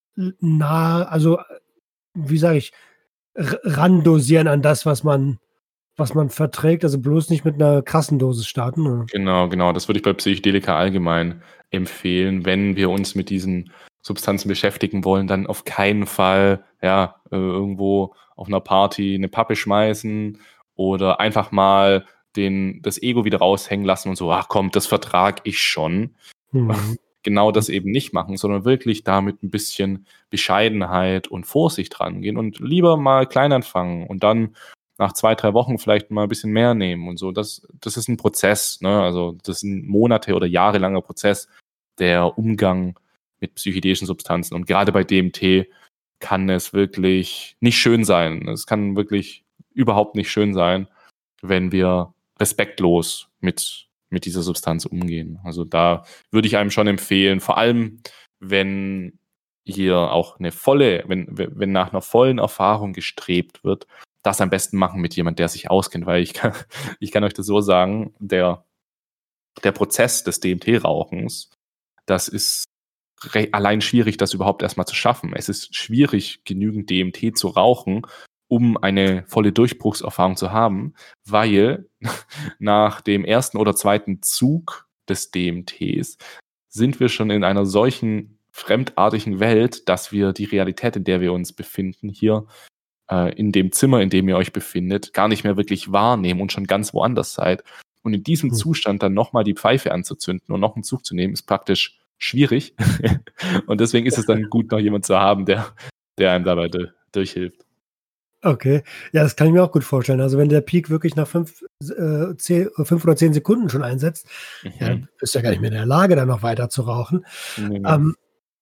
nah, also wie sage ich, r- randosieren an das, was man, was man verträgt. Also bloß nicht mit einer krassen Dosis starten. Oder? Genau, genau. Das würde ich bei Psychedelika allgemein empfehlen. Wenn wir uns mit diesen Substanzen beschäftigen wollen, dann auf keinen Fall ja, äh, irgendwo auf einer Party eine Pappe schmeißen oder einfach mal den, das Ego wieder raushängen lassen und so, ach komm, das vertrag ich schon. Mhm. Genau das eben nicht machen, sondern wirklich damit ein bisschen Bescheidenheit und Vorsicht rangehen und lieber mal klein anfangen und dann nach zwei, drei Wochen vielleicht mal ein bisschen mehr nehmen und so. Das, das ist ein Prozess, ne? Also das ist ein Monate- oder jahrelanger Prozess, der Umgang mit psychedelischen Substanzen. Und gerade bei D M T kann es wirklich nicht schön sein. Es kann wirklich überhaupt nicht schön sein, wenn wir respektlos mit, mit dieser Substanz umgehen. Also da würde ich einem schon empfehlen, vor allem wenn hier auch eine volle, wenn, wenn nach einer vollen Erfahrung gestrebt wird, das am besten machen mit jemand, der sich auskennt, weil ich kann, ich kann euch das so sagen, der, der Prozess des D M T-Rauchens, das ist re- allein schwierig, das überhaupt erstmal zu schaffen. Es ist schwierig, genügend D M T zu rauchen, um eine volle Durchbruchserfahrung zu haben, weil nach dem ersten oder zweiten Zug des D M Ts sind wir schon in einer solchen fremdartigen Welt, dass wir die Realität, in der wir uns befinden, hier äh, in dem Zimmer, in dem ihr euch befindet, gar nicht mehr wirklich wahrnehmen und schon ganz woanders seid. Und in diesem Hm. Zustand dann nochmal die Pfeife anzuzünden und noch einen Zug zu nehmen, ist praktisch schwierig. Und deswegen ist es dann gut, noch jemand zu haben, der, der einem dabei d- durchhilft. Okay, ja, das kann ich mir auch gut vorstellen. Also wenn der Peak wirklich nach fünf, äh, zehn, fünf oder zehn Sekunden schon einsetzt, Mhm. ja, dann bist du ja gar nicht mehr in der Lage, dann noch weiter zu rauchen. Nee, nee. Ähm,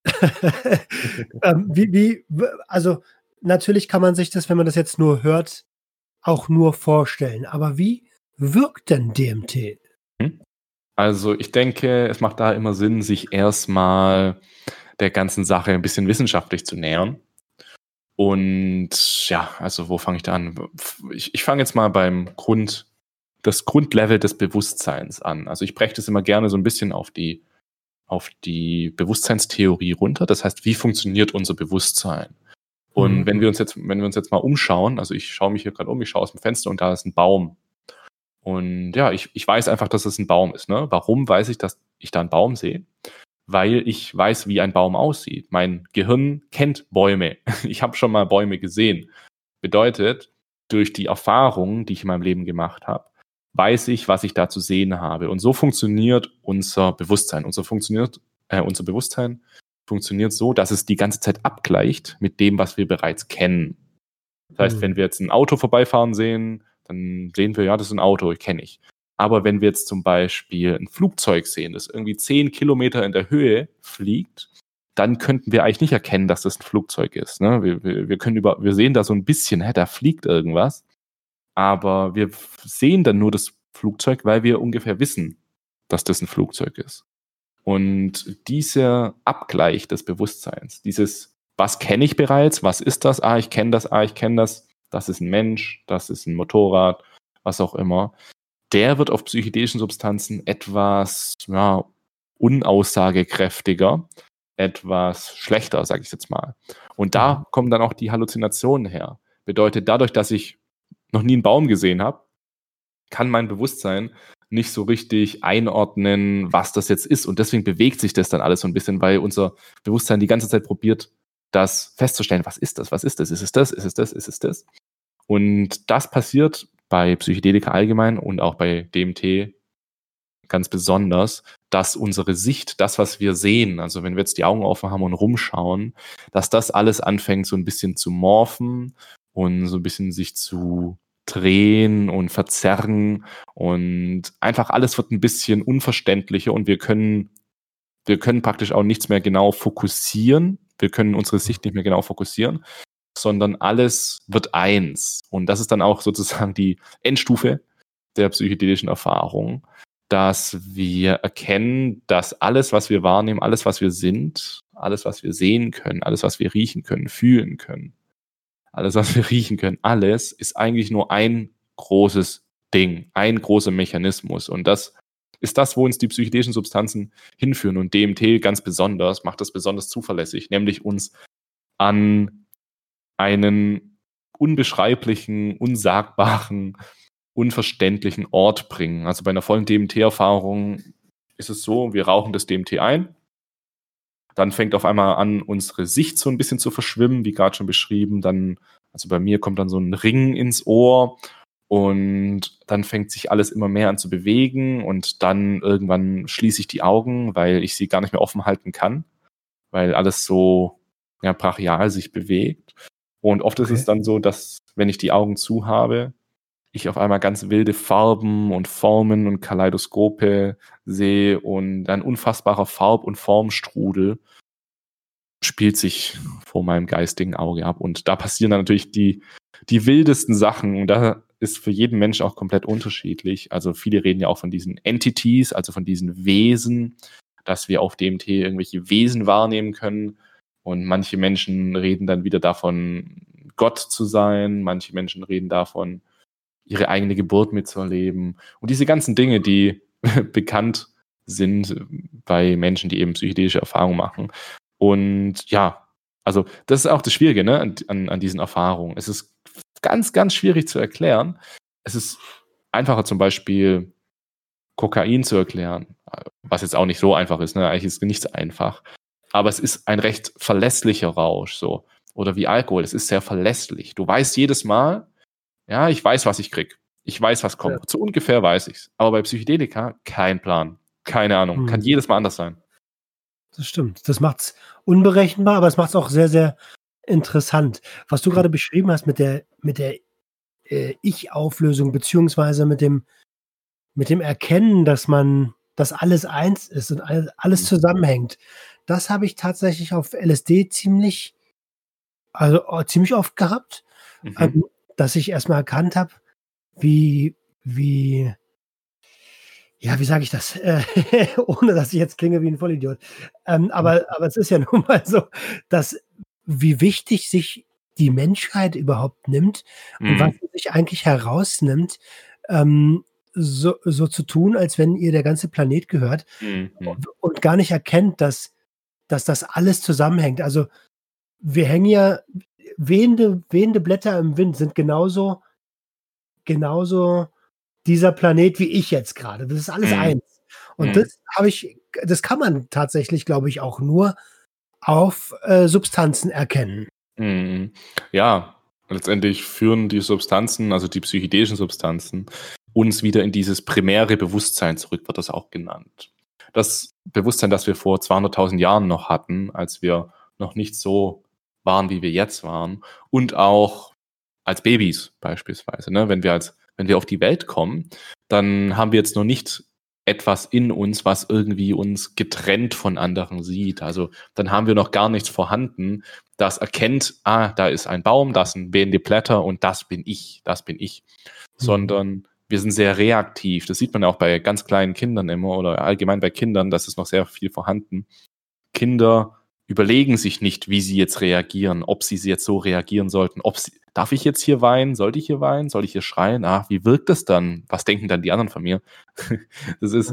ähm, wie, wie, w- also natürlich kann man sich das, wenn man das jetzt nur hört, auch nur vorstellen. Aber wie wirkt denn D M T? Also ich denke, es macht da immer Sinn, sich erstmal der ganzen Sache ein bisschen wissenschaftlich zu nähern. Und ja, also wo fange ich da an? Ich, ich fange jetzt mal beim Grund, das Grundlevel des Bewusstseins an. Also ich breche das immer gerne so ein bisschen auf die, auf die Bewusstseinstheorie runter. Das heißt, wie funktioniert unser Bewusstsein? Und Mhm. wenn wir uns jetzt, wenn wir uns jetzt mal umschauen, also ich schaue mich hier gerade um, ich schaue aus dem Fenster und da ist ein Baum. Und ja, ich, ich weiß einfach, dass es ein Baum ist. Ne? Warum weiß ich, dass ich da einen Baum sehe? Weil ich weiß, wie ein Baum aussieht. Mein Gehirn kennt Bäume. Ich habe schon mal Bäume gesehen. Bedeutet, durch die Erfahrungen, die ich in meinem Leben gemacht habe, weiß ich, was ich da zu sehen habe. Und so funktioniert unser Bewusstsein. Unser, funktioniert, äh, unser Bewusstsein funktioniert so, dass es die ganze Zeit abgleicht mit dem, was wir bereits kennen. Das heißt, Mhm. wenn wir jetzt ein Auto vorbeifahren sehen, dann sehen wir, ja, das ist ein Auto, ich kenne ich. Aber wenn wir jetzt zum Beispiel ein Flugzeug sehen, das irgendwie zehn Kilometer in der Höhe fliegt, dann könnten wir eigentlich nicht erkennen, dass das ein Flugzeug ist. Ne? Wir, wir, wir, können über, wir sehen da so ein bisschen, hä, da fliegt irgendwas. Aber wir sehen dann nur das Flugzeug, weil wir ungefähr wissen, dass das ein Flugzeug ist. Und dieser Abgleich des Bewusstseins, dieses, was kenne ich bereits, was ist das? Ah, ich kenne das, ah, ich kenne das, das ist ein Mensch, das ist ein Motorrad, was auch immer. Der wird auf psychedelischen Substanzen etwas ja, unaussagekräftiger, etwas schlechter, sage ich jetzt mal. Und da mhm. kommen dann auch die Halluzinationen her. Bedeutet, dadurch, dass ich noch nie einen Baum gesehen habe, kann mein Bewusstsein nicht so richtig einordnen, was das jetzt ist. Und deswegen bewegt sich das dann alles so ein bisschen, weil unser Bewusstsein die ganze Zeit probiert, das festzustellen, was ist das, was ist das, ist es das, ist es das, ist es das. Und das passiert bei Psychedelika allgemein und auch bei D M T ganz besonders, dass unsere Sicht, das, was wir sehen, also wenn wir jetzt die Augen offen haben und rumschauen, dass das alles anfängt so ein bisschen zu morphen und so ein bisschen sich zu drehen und verzerren und einfach alles wird ein bisschen unverständlicher und wir können, wir können praktisch auch nichts mehr genau fokussieren. Wir können unsere Sicht nicht mehr genau fokussieren, sondern alles wird eins. Und das ist dann auch sozusagen die Endstufe der psychedelischen Erfahrung, dass wir erkennen, dass alles, was wir wahrnehmen, alles, was wir sind, alles, was wir sehen können, alles, was wir riechen können, fühlen können, alles, was wir riechen können, alles ist eigentlich nur ein großes Ding, ein großer Mechanismus. Und das ist das, wo uns die psychedelischen Substanzen hinführen. Und D M T ganz besonders macht das besonders zuverlässig, nämlich uns an einen unbeschreiblichen, unsagbaren, unverständlichen Ort bringen. Also bei einer vollen D M T-Erfahrung ist es so, wir rauchen das D M T ein, dann fängt auf einmal an, unsere Sicht so ein bisschen zu verschwimmen, wie gerade schon beschrieben. Dann, also bei mir kommt dann so ein Ring ins Ohr und dann fängt sich alles immer mehr an zu bewegen und dann irgendwann schließe ich die Augen, weil ich sie gar nicht mehr offen halten kann, weil alles so ja, brachial sich bewegt. Und oft okay. ist es dann so, dass, wenn ich die Augen zu habe, ich auf einmal ganz wilde Farben und Formen und Kaleidoskope sehe und ein unfassbarer Farb- und Formstrudel spielt sich vor meinem geistigen Auge ab. Und da passieren dann natürlich die, die wildesten Sachen. Und da ist für jeden Mensch auch komplett unterschiedlich. Also viele reden ja auch von diesen Entities, also von diesen Wesen, dass wir auf D M T irgendwelche Wesen wahrnehmen können. Und manche Menschen reden dann wieder davon, Gott zu sein. Manche Menschen reden davon, ihre eigene Geburt mitzuerleben. Und diese ganzen Dinge, die bekannt sind bei Menschen, die eben psychedelische Erfahrungen machen. Und ja, also das ist auch das Schwierige, ne, an, an, an diesen Erfahrungen. Es ist ganz, ganz schwierig zu erklären. Es ist einfacher zum Beispiel Kokain zu erklären, was jetzt auch nicht so einfach ist, ne? Eigentlich ist es nicht so einfach. Aber es ist ein recht verlässlicher Rausch, so. Oder wie Alkohol, es ist sehr verlässlich. Du weißt jedes Mal, ja, ich weiß, was ich krieg. Ich weiß, was kommt. Ja. So ungefähr weiß ich's. Aber bei Psychedelika kein Plan. Keine Ahnung. Hm. Kann jedes Mal anders sein. Das stimmt. Das macht's unberechenbar, aber es macht's auch sehr, sehr interessant. Was du gerade beschrieben hast mit der, mit der äh, Ich-Auflösung, beziehungsweise mit dem, mit dem Erkennen, dass man, dass alles eins ist und alles, alles zusammenhängt. Das habe ich tatsächlich auf L S D ziemlich, also ziemlich oft gehabt. Mhm. Ähm, dass ich erstmal erkannt habe, wie, wie, ja, wie sage ich das, äh, ohne dass ich jetzt klinge wie ein Vollidiot. Ähm, aber, aber es ist ja nun mal so, dass wie wichtig sich die Menschheit überhaupt nimmt mhm. und was sie sich eigentlich herausnimmt, ähm, so, so zu tun, als wenn ihr der ganze Planet gehört mhm. und, und gar nicht erkennt, dass, dass das alles zusammenhängt. Also wir hängen ja, Wehende, wehende Blätter im Wind sind genauso, genauso dieser Planet wie ich jetzt gerade. Das ist alles mhm. eins. Und mhm. das habe ich, das kann man tatsächlich, glaube ich, auch nur auf äh, Substanzen erkennen. Mhm. Ja, letztendlich führen die Substanzen, also die psychedelischen Substanzen, uns wieder in dieses primäre Bewusstsein zurück, wird das auch genannt. Das Bewusstsein, das wir vor zweihunderttausend Jahren noch hatten, als wir noch nicht so waren, wie wir jetzt waren. Und auch als Babys beispielsweise. Ne? Wenn wir als, wenn wir auf die Welt kommen, dann haben wir jetzt noch nicht etwas in uns, was irgendwie uns getrennt von anderen sieht. Also dann haben wir noch gar nichts vorhanden, das erkennt, ah, da ist ein Baum, da sind wehende Blätter und das bin ich, das bin ich. Mhm. Sondern wir sind sehr reaktiv. Das sieht man auch bei ganz kleinen Kindern immer oder allgemein bei Kindern, das ist noch sehr viel vorhanden. Kinder überlegen sich nicht, wie sie jetzt reagieren, ob sie jetzt so reagieren sollten. Ob sie, darf ich jetzt hier weinen? Sollte ich hier weinen? Soll ich hier schreien? Ach, wie wirkt das dann? Was denken dann die anderen von mir? Das ist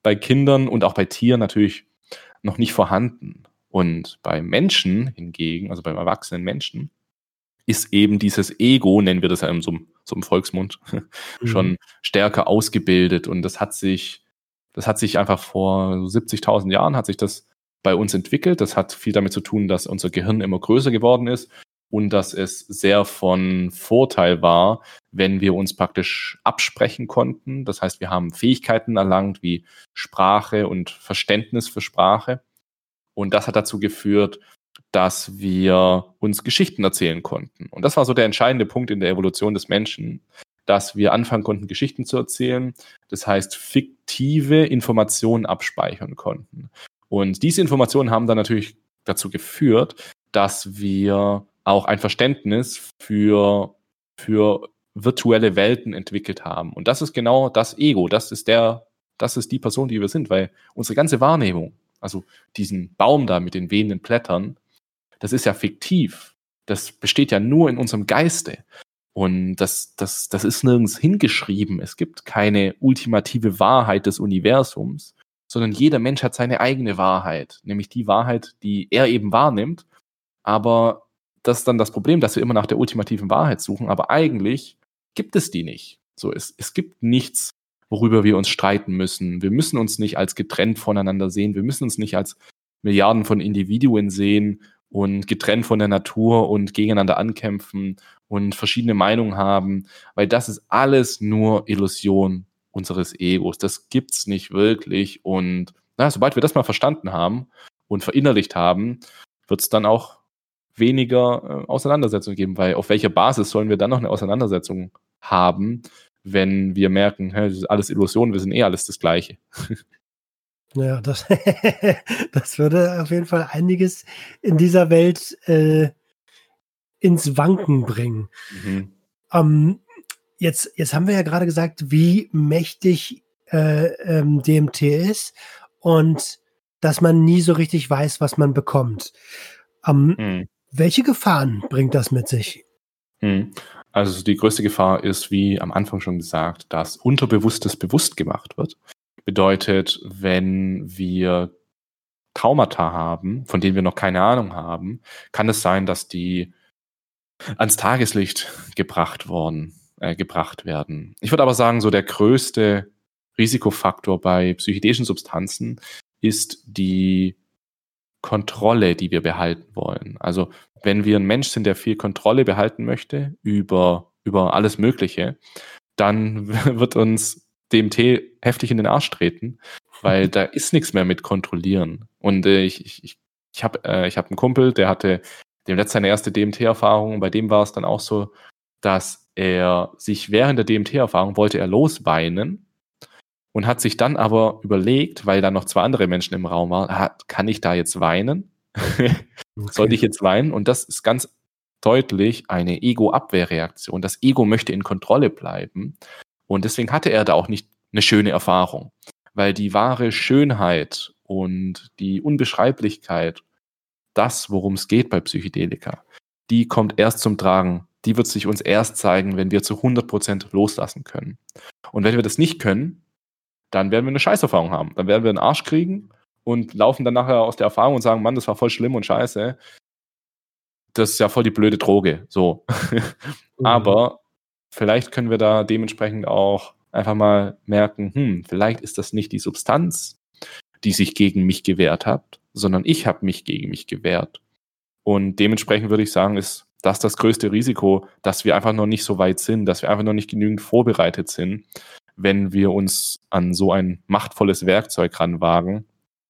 bei Kindern und auch bei Tieren natürlich noch nicht vorhanden. Und bei Menschen hingegen, also beim erwachsenen Menschen, ist eben dieses Ego, nennen wir das ja in so einem, so einem Volksmund, schon Mhm. stärker ausgebildet. Und das hat sich, das hat sich einfach vor siebzigtausend Jahren hat sich das bei uns entwickelt. Das hat viel damit zu tun, dass unser Gehirn immer größer geworden ist und dass es sehr von Vorteil war, wenn wir uns praktisch absprechen konnten. Das heißt, wir haben Fähigkeiten erlangt wie Sprache und Verständnis für Sprache. Und das hat dazu geführt, dass wir uns Geschichten erzählen konnten. Und das war so der entscheidende Punkt in der Evolution des Menschen, dass wir anfangen konnten, Geschichten zu erzählen. Das heißt, fiktive Informationen abspeichern konnten. Und diese Informationen haben dann natürlich dazu geführt, dass wir auch ein Verständnis für, für virtuelle Welten entwickelt haben. Und das ist genau das Ego. Das ist der, das ist die Person, die wir sind, weil unsere ganze Wahrnehmung, also diesen Baum da mit den wehenden Blättern, das ist ja fiktiv. Das besteht ja nur in unserem Geiste. Und das, das, das ist nirgends hingeschrieben. Es gibt keine ultimative Wahrheit des Universums, sondern jeder Mensch hat seine eigene Wahrheit, nämlich die Wahrheit, die er eben wahrnimmt. Aber das ist dann das Problem, dass wir immer nach der ultimativen Wahrheit suchen, aber eigentlich gibt es die nicht. So, es, es gibt nichts, worüber wir uns streiten müssen. Wir müssen uns nicht als getrennt voneinander sehen. Wir müssen uns nicht als Milliarden von Individuen sehen und getrennt von der Natur und gegeneinander ankämpfen und verschiedene Meinungen haben, weil das ist alles nur Illusion unseres Egos. Das gibt's nicht wirklich. Und na, sobald wir das mal verstanden haben und verinnerlicht haben, wird es dann auch weniger äh, Auseinandersetzungen geben, weil auf welcher Basis sollen wir dann noch eine Auseinandersetzung haben, wenn wir merken, hä, das ist alles Illusion, wir sind eh alles das Gleiche. Ja, das, das würde auf jeden Fall einiges in dieser Welt äh, ins Wanken bringen. Mhm. Ähm, jetzt, jetzt haben wir ja gerade gesagt, wie mächtig äh, ähm, D M T ist und dass man nie so richtig weiß, was man bekommt. Ähm, Mhm. Welche Gefahren bringt das mit sich? Mhm. Also die größte Gefahr ist, wie am Anfang schon gesagt, dass Unterbewusstes bewusst gemacht wird. Bedeutet, wenn wir Traumata haben, von denen wir noch keine Ahnung haben, kann es sein, dass die ans Tageslicht gebracht worden, äh, gebracht werden. Ich würde aber sagen, so der größte Risikofaktor bei psychedelischen Substanzen ist die Kontrolle, die wir behalten wollen. Also wenn wir ein Mensch sind, der viel Kontrolle behalten möchte über, über alles Mögliche, dann wird uns D M T heftig in den Arsch treten, weil da ist nichts mehr mit kontrollieren. Und äh, ich, ich, ich, ich habe äh, ich hab einen Kumpel, der hatte dem letzte seine erste D M T-Erfahrung. Bei dem war es dann auch so, dass er sich während der D M T-Erfahrung wollte er losweinen und hat sich dann aber überlegt, weil da noch zwei andere Menschen im Raum waren, ah, kann ich da jetzt weinen? Sollte ich jetzt weinen? Und das ist ganz deutlich eine Ego-Abwehrreaktion. Das Ego möchte in Kontrolle bleiben. Und deswegen hatte er da auch nicht eine schöne Erfahrung. Weil die wahre Schönheit und die Unbeschreiblichkeit, das, worum es geht bei Psychedelika, die kommt erst zum Tragen. Die wird sich uns erst zeigen, wenn wir zu hundert Prozent loslassen können. Und wenn wir das nicht können, dann werden wir eine Scheißerfahrung haben. Dann werden wir einen Arsch kriegen und laufen dann nachher aus der Erfahrung und sagen, Mann, das war voll schlimm und scheiße. Das ist ja voll die blöde Droge. So. Mhm. Aber vielleicht können wir da dementsprechend auch einfach mal merken, hm, vielleicht ist das nicht die Substanz, die sich gegen mich gewehrt hat, sondern ich habe mich gegen mich gewehrt. Und dementsprechend würde ich sagen, ist das das größte Risiko, dass wir einfach noch nicht so weit sind, dass wir einfach noch nicht genügend vorbereitet sind, wenn wir uns an so ein machtvolles Werkzeug ranwagen.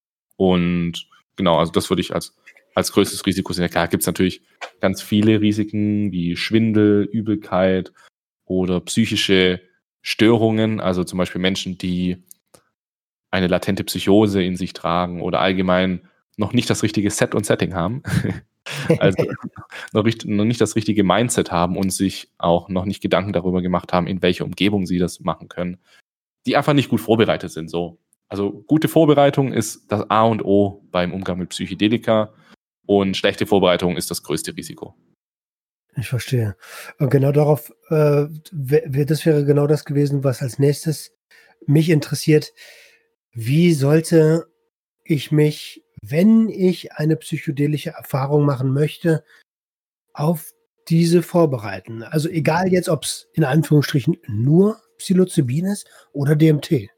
Und genau, also das würde ich als, als größtes Risiko sehen. Klar, gibt es natürlich ganz viele Risiken wie Schwindel, Übelkeit oder psychische Störungen, also zum Beispiel Menschen, die eine latente Psychose in sich tragen oder allgemein noch nicht das richtige Set und Setting haben. Also noch, richtig, noch nicht das richtige Mindset haben und sich auch noch nicht Gedanken darüber gemacht haben, in welcher Umgebung sie das machen können, die einfach nicht gut vorbereitet sind. So. Also gute Vorbereitung ist das A und O beim Umgang mit Psychedelika und schlechte Vorbereitung ist das größte Risiko. Ich verstehe. Und genau darauf, äh, w- das wäre genau das gewesen, was als nächstes mich interessiert. wie sollte ich mich, wenn ich eine psychedelische Erfahrung machen möchte, auf diese vorbereiten? Also egal jetzt, ob es in Anführungsstrichen nur Psilocybin ist oder D M T.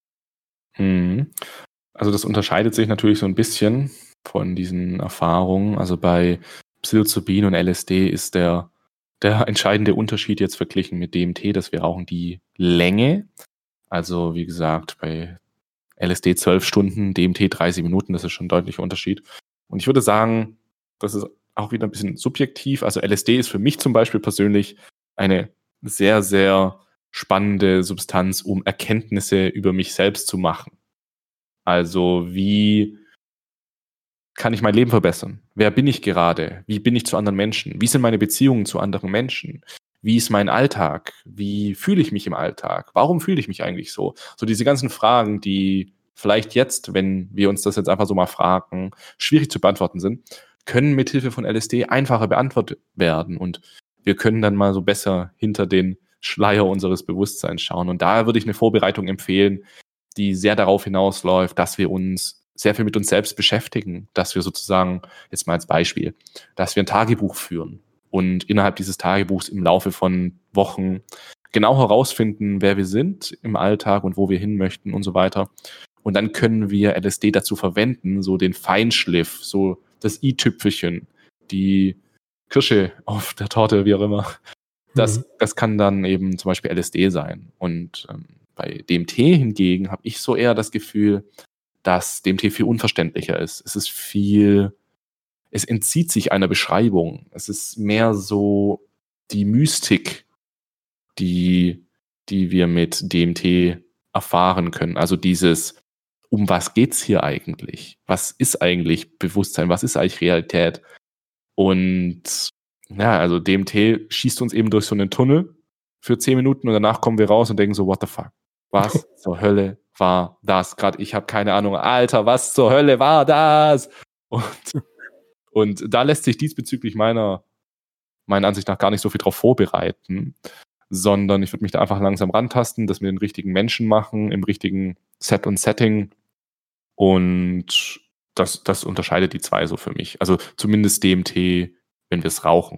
Mhm. Also das unterscheidet sich natürlich so ein bisschen von diesen Erfahrungen. Also bei Psilocybin und L S D ist der, der entscheidende Unterschied jetzt verglichen mit D M T, dass wir rauchen, die Länge. Also wie gesagt, bei L S D zwölf Stunden, D M T dreißig Minuten, das ist schon ein deutlicher Unterschied. Und ich würde sagen, das ist auch wieder ein bisschen subjektiv. Also L S D ist für mich zum Beispiel persönlich eine sehr, sehr spannende Substanz, um Erkenntnisse über mich selbst zu machen. Also wie kann ich mein Leben verbessern? Wer bin ich gerade? Wie bin ich zu anderen Menschen? Wie sind meine Beziehungen zu anderen Menschen? Wie ist mein Alltag? Wie fühle ich mich im Alltag? Warum fühle ich mich eigentlich so? So diese ganzen Fragen, die vielleicht jetzt, wenn wir uns das jetzt einfach so mal fragen, schwierig zu beantworten sind, können mithilfe von L S D einfacher beantwortet werden. Und wir können dann mal so besser hinter den Schleier unseres Bewusstseins schauen. Und daher würde ich eine Vorbereitung empfehlen, die sehr darauf hinausläuft, dass wir uns sehr viel mit uns selbst beschäftigen, dass wir sozusagen, jetzt mal als Beispiel, dass wir ein Tagebuch führen und innerhalb dieses Tagebuchs im Laufe von Wochen genau herausfinden, wer wir sind im Alltag und wo wir hin möchten und so weiter. Und dann können wir L S D dazu verwenden, so den Feinschliff, so das i-Tüpfelchen, die Kirsche auf der Torte, wie auch immer. Das, Mhm. das kann dann eben zum Beispiel L S D sein. Und ähm, bei D M T hingegen habe ich so eher das Gefühl, dass D M T viel unverständlicher ist. Es ist viel, es entzieht sich einer Beschreibung. Es ist mehr so die Mystik, die, die wir mit D M T erfahren können. Also dieses, um was geht's hier eigentlich? Was ist eigentlich Bewusstsein? Was ist eigentlich Realität? Und ja, also D M T schießt uns eben durch so einen Tunnel für zehn Minuten und danach kommen wir raus und denken so, what the fuck? Was zur Hölle war das? Gerade ich habe keine Ahnung. Alter, was zur Hölle war das? Und, und da lässt sich diesbezüglich meiner, meiner Ansicht nach gar nicht so viel drauf vorbereiten, sondern ich würde mich da einfach langsam rantasten, das mit den richtigen Menschen machen, im richtigen Set und Setting. Und das, das unterscheidet die zwei so für mich. Also zumindest D M T, wenn wir es rauchen.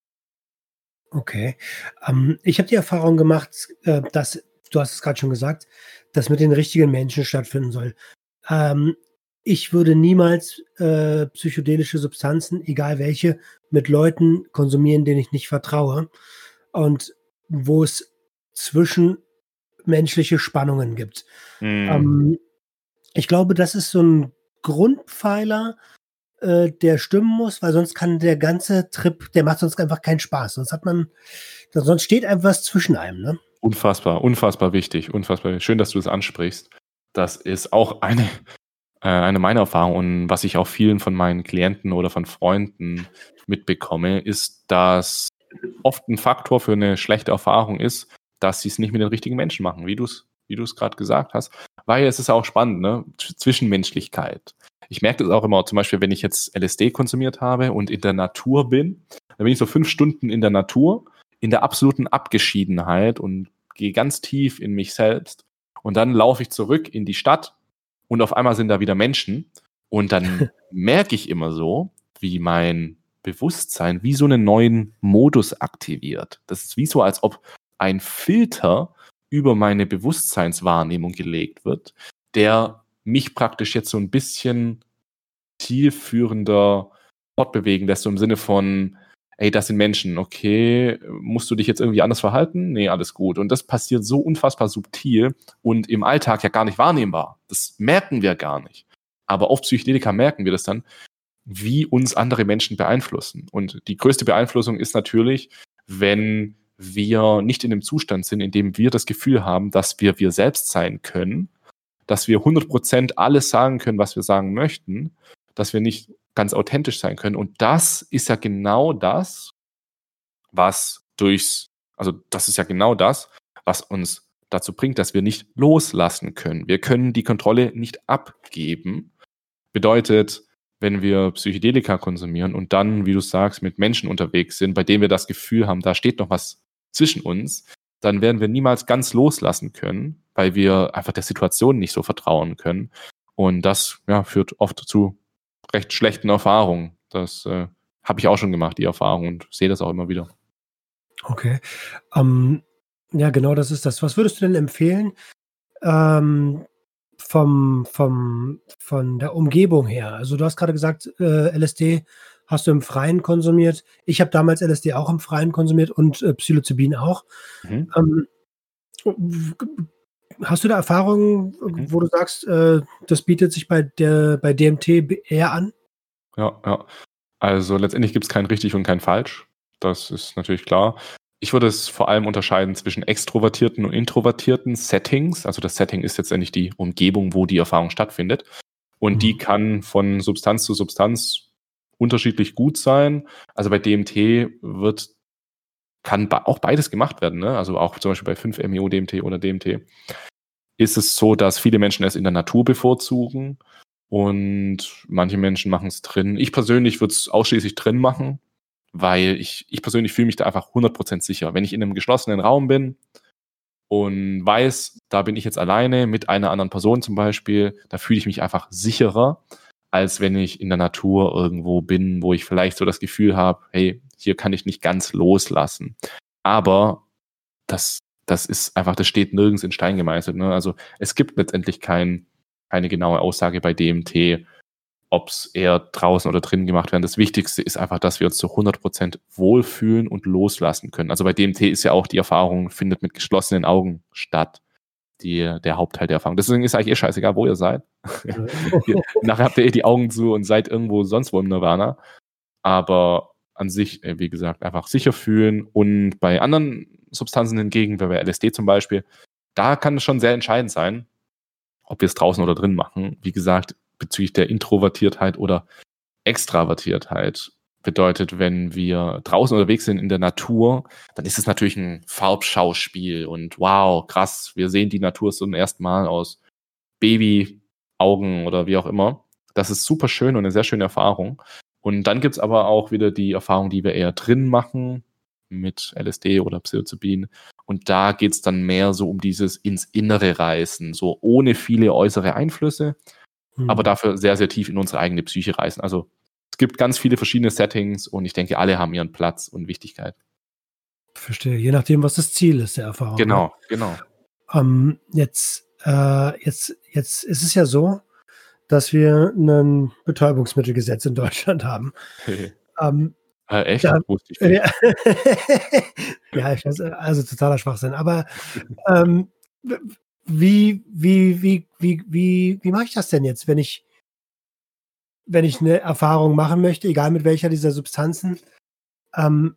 Okay. Ähm, ich habe die Erfahrung gemacht, äh, dass, du hast es gerade schon gesagt, das mit den richtigen Menschen stattfinden soll. Ähm, ich würde niemals äh, psychedelische Substanzen, egal welche, mit Leuten konsumieren, denen ich nicht vertraue und wo es zwischenmenschliche Spannungen gibt. Mhm. Ähm, ich glaube, das ist so ein Grundpfeiler, äh, der stimmen muss, weil sonst kann der ganze Trip, der macht sonst einfach keinen Spaß. Sonst hat man, sonst steht einfach was zwischen einem, ne? Unfassbar, unfassbar wichtig, unfassbar schön, dass du das ansprichst. Das ist auch eine, äh, eine meiner Erfahrungen und was ich auch vielen von meinen Klienten oder von Freunden mitbekomme, ist, dass oft ein Faktor für eine schlechte Erfahrung ist, dass sie es nicht mit den richtigen Menschen machen, wie du es wie du es gerade gesagt hast. Weil es ist auch spannend, ne? Zwischenmenschlichkeit. Ich merke das auch immer, zum Beispiel, wenn ich jetzt L S D konsumiert habe und in der Natur bin, dann bin ich so fünf Stunden in der Natur, in der absoluten Abgeschiedenheit und gehe ganz tief in mich selbst. Und dann laufe ich zurück in die Stadt und auf einmal sind da wieder Menschen. Und dann merke ich immer so, wie mein Bewusstsein wie so einen neuen Modus aktiviert. Das ist wie so, als ob ein Filter über meine Bewusstseinswahrnehmung gelegt wird, der mich praktisch jetzt so ein bisschen zielführender fortbewegen lässt, so im Sinne von, ey, das sind Menschen, okay, musst du dich jetzt irgendwie anders verhalten? Nee, alles gut. Und das passiert so unfassbar subtil und im Alltag ja gar nicht wahrnehmbar. Das merken wir gar nicht. Aber auf Psychedelika merken wir das dann, wie uns andere Menschen beeinflussen. Und die größte Beeinflussung ist natürlich, wenn wir nicht in dem Zustand sind, in dem wir das Gefühl haben, dass wir wir selbst sein können, dass wir hundert Prozent alles sagen können, was wir sagen möchten, dass wir nicht ganz authentisch sein können. Und das ist ja genau das, was durchs, also das ist ja genau das, was uns dazu bringt, dass wir nicht loslassen können. Wir können die Kontrolle nicht abgeben. Bedeutet, wenn wir Psychedelika konsumieren und dann, wie du sagst, mit Menschen unterwegs sind, bei denen wir das Gefühl haben, da steht noch was zwischen uns, dann werden wir niemals ganz loslassen können, weil wir einfach der Situation nicht so vertrauen können. Und das ja, führt oft zu recht schlechten Erfahrungen. Das äh, habe ich auch schon gemacht, die Erfahrung, und sehe das auch immer wieder. Okay. Ähm, ja, genau, das ist das. Was würdest du denn empfehlen, ähm, vom, vom, von der Umgebung her? Also du hast gerade gesagt, äh, L S D hast du im Freien konsumiert. Ich habe damals L S D auch im Freien konsumiert und äh, Psilocybin auch. Mhm. Ähm, hast du da Erfahrungen, Mhm. wo du sagst, äh, das bietet sich bei der bei D M T eher an? Ja, ja. Also letztendlich gibt es kein richtig und kein falsch. Das ist natürlich klar. Ich würde es vor allem unterscheiden zwischen extrovertierten und introvertierten Settings. Also das Setting ist letztendlich die Umgebung, wo die Erfahrung stattfindet. Und die Mhm. kann von Substanz zu Substanz unterschiedlich gut sein. Also bei D M T wird, kann be- auch beides gemacht werden. Ne? Also auch zum Beispiel bei fünf M E O D M T oder D M T ist es so, dass viele Menschen es in der Natur bevorzugen und manche Menschen machen es drin. Ich persönlich würde es ausschließlich drin machen, weil ich, ich persönlich fühle mich da einfach hundert Prozent sicher. Wenn ich in einem geschlossenen Raum bin und weiß, da bin ich jetzt alleine mit einer anderen Person zum Beispiel, da fühle ich mich einfach sicherer, als wenn ich in der Natur irgendwo bin, wo ich vielleicht so das Gefühl habe, hey, hier kann ich nicht ganz loslassen. Aber das, das ist einfach, das steht nirgends in Stein gemeißelt. Ne? Also es gibt letztendlich kein, keine genaue Aussage bei D M T, ob es eher draußen oder drinnen gemacht werden. Das Wichtigste ist einfach, dass wir uns zu hundert Prozent wohlfühlen und loslassen können. Also bei D M T ist ja auch die Erfahrung, findet mit geschlossenen Augen statt. Die, der Hauptteil der Erfahrung. Deswegen ist eigentlich eh scheißegal, wo ihr seid. Ihr, nachher habt ihr eh die Augen zu und seid irgendwo sonst wo im Nirvana. Aber an sich, äh, wie gesagt, einfach sicher fühlen. Und bei anderen Substanzen hingegen, wie bei L S D zum Beispiel, da kann es schon sehr entscheidend sein, ob wir es draußen oder drin machen. Wie gesagt, bezüglich der Introvertiertheit oder Extravertiertheit bedeutet, wenn wir draußen unterwegs sind in der Natur, dann ist es natürlich ein Farbschauspiel und wow, krass, wir sehen die Natur zum ersten Mal aus Babyaugen oder wie auch immer. Das ist super schön und eine sehr schöne Erfahrung. Und dann gibt es aber auch wieder die Erfahrung, die wir eher drin machen, mit L S D oder Psilocybin. Und da geht es dann mehr so um dieses ins Innere reißen, so ohne viele äußere Einflüsse, Mhm. aber dafür sehr, sehr tief in unsere eigene Psyche reißen. Also es gibt ganz viele verschiedene Settings und ich denke, alle haben ihren Platz und Wichtigkeit. Verstehe. Je nachdem, was das Ziel ist der Erfahrung. Ne? Genau, genau. Ähm, jetzt, äh, jetzt, jetzt ist es ja so, dass wir ein Betäubungsmittelgesetz in Deutschland haben. ähm, äh, echt? da, Wusste ich nicht. ja, ja, ich weiß, also totaler Schwachsinn. Aber ähm, wie, wie, wie, wie, wie, wie mache ich das denn jetzt, wenn ich, wenn ich eine Erfahrung machen möchte, egal mit welcher dieser Substanzen? Ähm,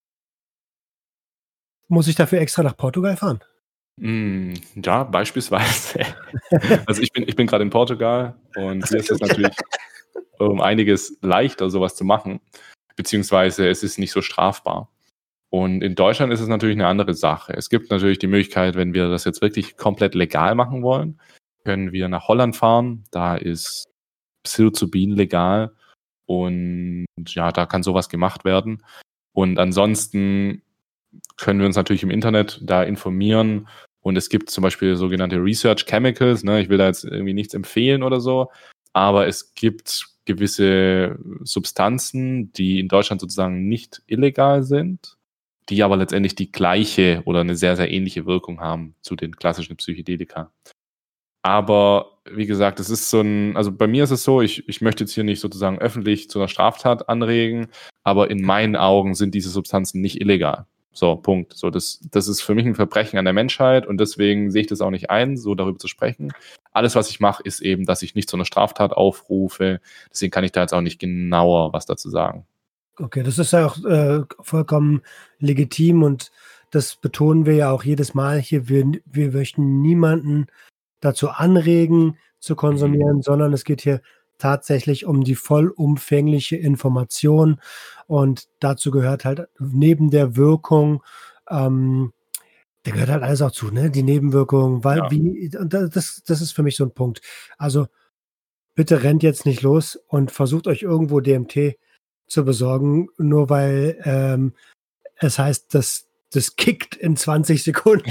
muss ich dafür extra nach Portugal fahren? Mm, ja, beispielsweise. Also ich bin, ich bin gerade in Portugal und Das hier ist es natürlich um einiges leichter, sowas zu machen, beziehungsweise es ist nicht so strafbar. Und in Deutschland ist es natürlich eine andere Sache. Es gibt natürlich die Möglichkeit, wenn wir das jetzt wirklich komplett legal machen wollen, können wir nach Holland fahren. Da ist Psilocybin legal und ja, da kann sowas gemacht werden. Und ansonsten können wir uns natürlich im Internet da informieren. Und es gibt zum Beispiel sogenannte Research Chemicals. Ne? Ich will da jetzt irgendwie nichts empfehlen oder so. Aber es gibt gewisse Substanzen, die in Deutschland sozusagen nicht illegal sind, die aber letztendlich die gleiche oder eine sehr, sehr ähnliche Wirkung haben zu den klassischen Psychedelika. Aber wie gesagt, es ist so ein, also bei mir ist es so, ich, ich möchte jetzt hier nicht sozusagen öffentlich zu einer Straftat anregen, aber in meinen Augen sind diese Substanzen nicht illegal. So, Punkt. So, das, das ist für mich ein Verbrechen an der Menschheit und deswegen sehe ich das auch nicht ein, so darüber zu sprechen. Alles, was ich mache, ist eben, dass ich nicht zu einer Straftat aufrufe. Deswegen kann ich da jetzt auch nicht genauer was dazu sagen. Okay, das ist ja auch äh, vollkommen legitim und das betonen wir ja auch jedes Mal hier. Wir, wir möchten niemanden dazu anregen, zu konsumieren, mhm. sondern es geht hier tatsächlich um die vollumfängliche Information und dazu gehört halt neben der Wirkung, ähm, da gehört halt alles auch zu, ne? Die Nebenwirkungen, weil Ja. wie, und das, das ist für mich so ein Punkt. Also bitte rennt jetzt nicht los und versucht euch irgendwo D M T zu besorgen, nur weil ähm, es heißt, dass das kickt in zwanzig Sekunden.